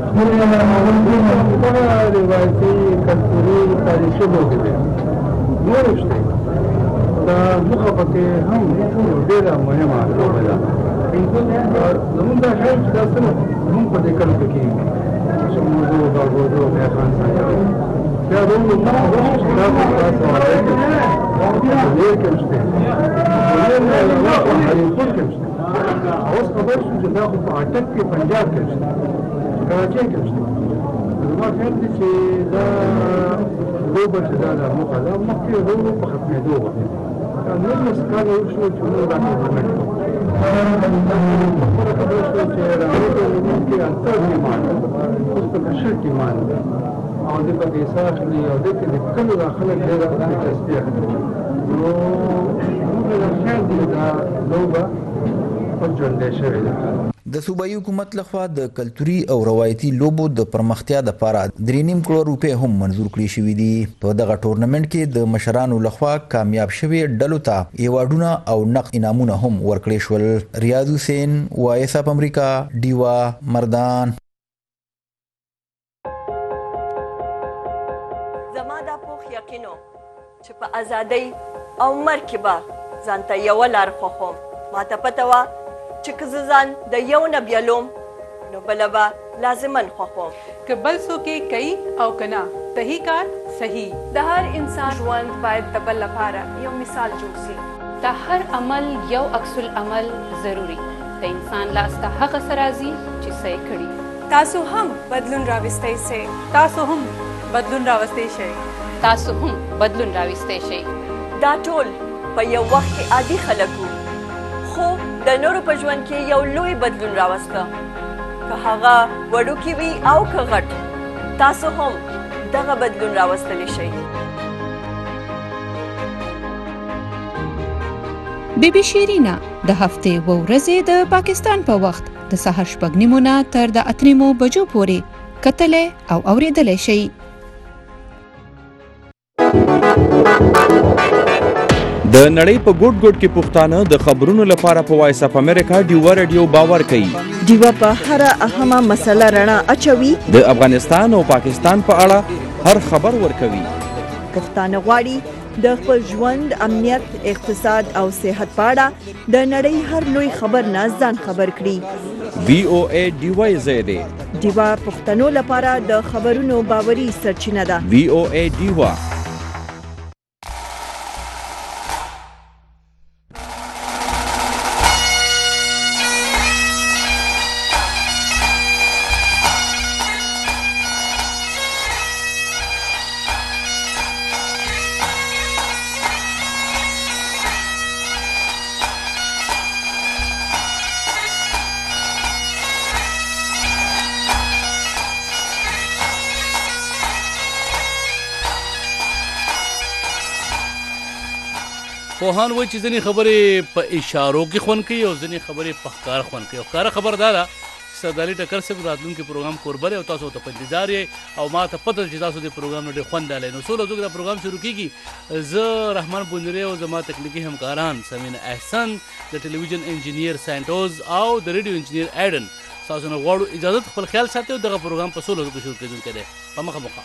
دا روایتي کلتوري تاریخي لوبې دي نور شته دا موخه پکې هم ډېره مهمه لوبه ده زموږ دا شاید چې دا څه موږ په دې کلو کې چې موضوع باغوزو میخان ساتي بیا روڼو دا په تاسو باندې کې شته اوس خبر شو چې دا خو په اټک کې پنجاب کې شته کراچۍ کې شته زما خیال دی چې دا لوبه چې دا د موخه ده مخکې روڼو په ختمېدو وه نولس کاله وشو چې موږ دا ټورنمنټ کوو خبره خبره شوه چې راغلو کې اته ټیمان اوس پکې شل ټیمان ده او دې په پیسه اخلي او دې کې د کلو دا خلک ډېره دلچسپي اخلي نو موږ خیال دی دا لوبه په ژوندۍ شوې ده. د صوبایي حکومت لخوا د کلتوري او روایتي لوبو د پرمختیا لپاره 3.5 کروڑ روپۍ هم منظور کړي شوي دي. په دغه ټورنمنټ کې د مشرانو لخوا کامیاب شوي ډلو ته ایوارډونه او نقد انعامونه هم ورکړي شول. ریاض حسین وایس اپ امریکا ډیوا مردان. زما دا پوخ یقینو چې په ازادۍ او مرګ کې به ځان ته یوه لار خوښوم. ماته پته وه چې که زه ځان د یو نه بیلوم نو بله به لازمن خوښوم. که بل څوک یې کوي او که نه صحیح کار صحیح. د هر انسان ژوند باید د بل لپاره یو مثال جوړ شي. د هر عمل یو عکس العمل ضروري. د انسان لاس ته هغه څه راځي چې څه یې کړي. تاسو هم بدلون راوستی شئ. تاسو هم بدلون راوستی شئ. تاسو هم بدلون راوستی شئ. دا ټول په یو وخت کې عادي خلک وو خو د نورو په ژوند کې یو لوی بدلون راوسته. که هغه وړوکی وي او که غټ تاسو هم دغه بدلون راوستلی شئ. بیبي شیرینا د هفتې و ورځې د پاکستان په وخت د سهار 6:30 نه تر د 8 بجو پورې کتلې او اورېدلې شئ. د نړۍ په ګوټ ګوټ کې پښتانه د خبرونو لپاره په وایس اپ امریکا ډیوا رادیو باور کوي. ډیوا په هر اهمه مسله رڼا اچوي. د افغانستان او پاکستان په اړه هر خبر ورکوي. پښتانه غواړي د خپل ژوند امنیت اقتصاد او صحت په اړه د نړۍ هر لوی خبر نه ځان خبر کړي. VOA ډیوا زیاده ډیوا پښتنو لپاره د خبرونو باوري سرچینه ده. VOA ډیوا. پوهان وایي چې ځینې خبرې په اشارو کې خوند کوي او ځینې خبرې په ښکاره خوند کوي. ښکاره خبر دا ده چې سرداري ټکر صاحب راتلونکي پروګرام کوربه دی او تاسو ته په انتظار یې او ما ته پته چې تاسو د پروګرام نه ډېر خوند ډالی. نو څو لږ دا پروګرام شروع کېږي زه رحمان بونیری او زما تکنیکي همکاران سمین احسن د ټلویزیون انجینیر سانټوز او د ریډیو انجینیر ایډن تاسو نه غواړو اجازه خپل خیال ساتئ او دغه پروګرام په څو لږ شروع کېدونکی دی. په مخه مخه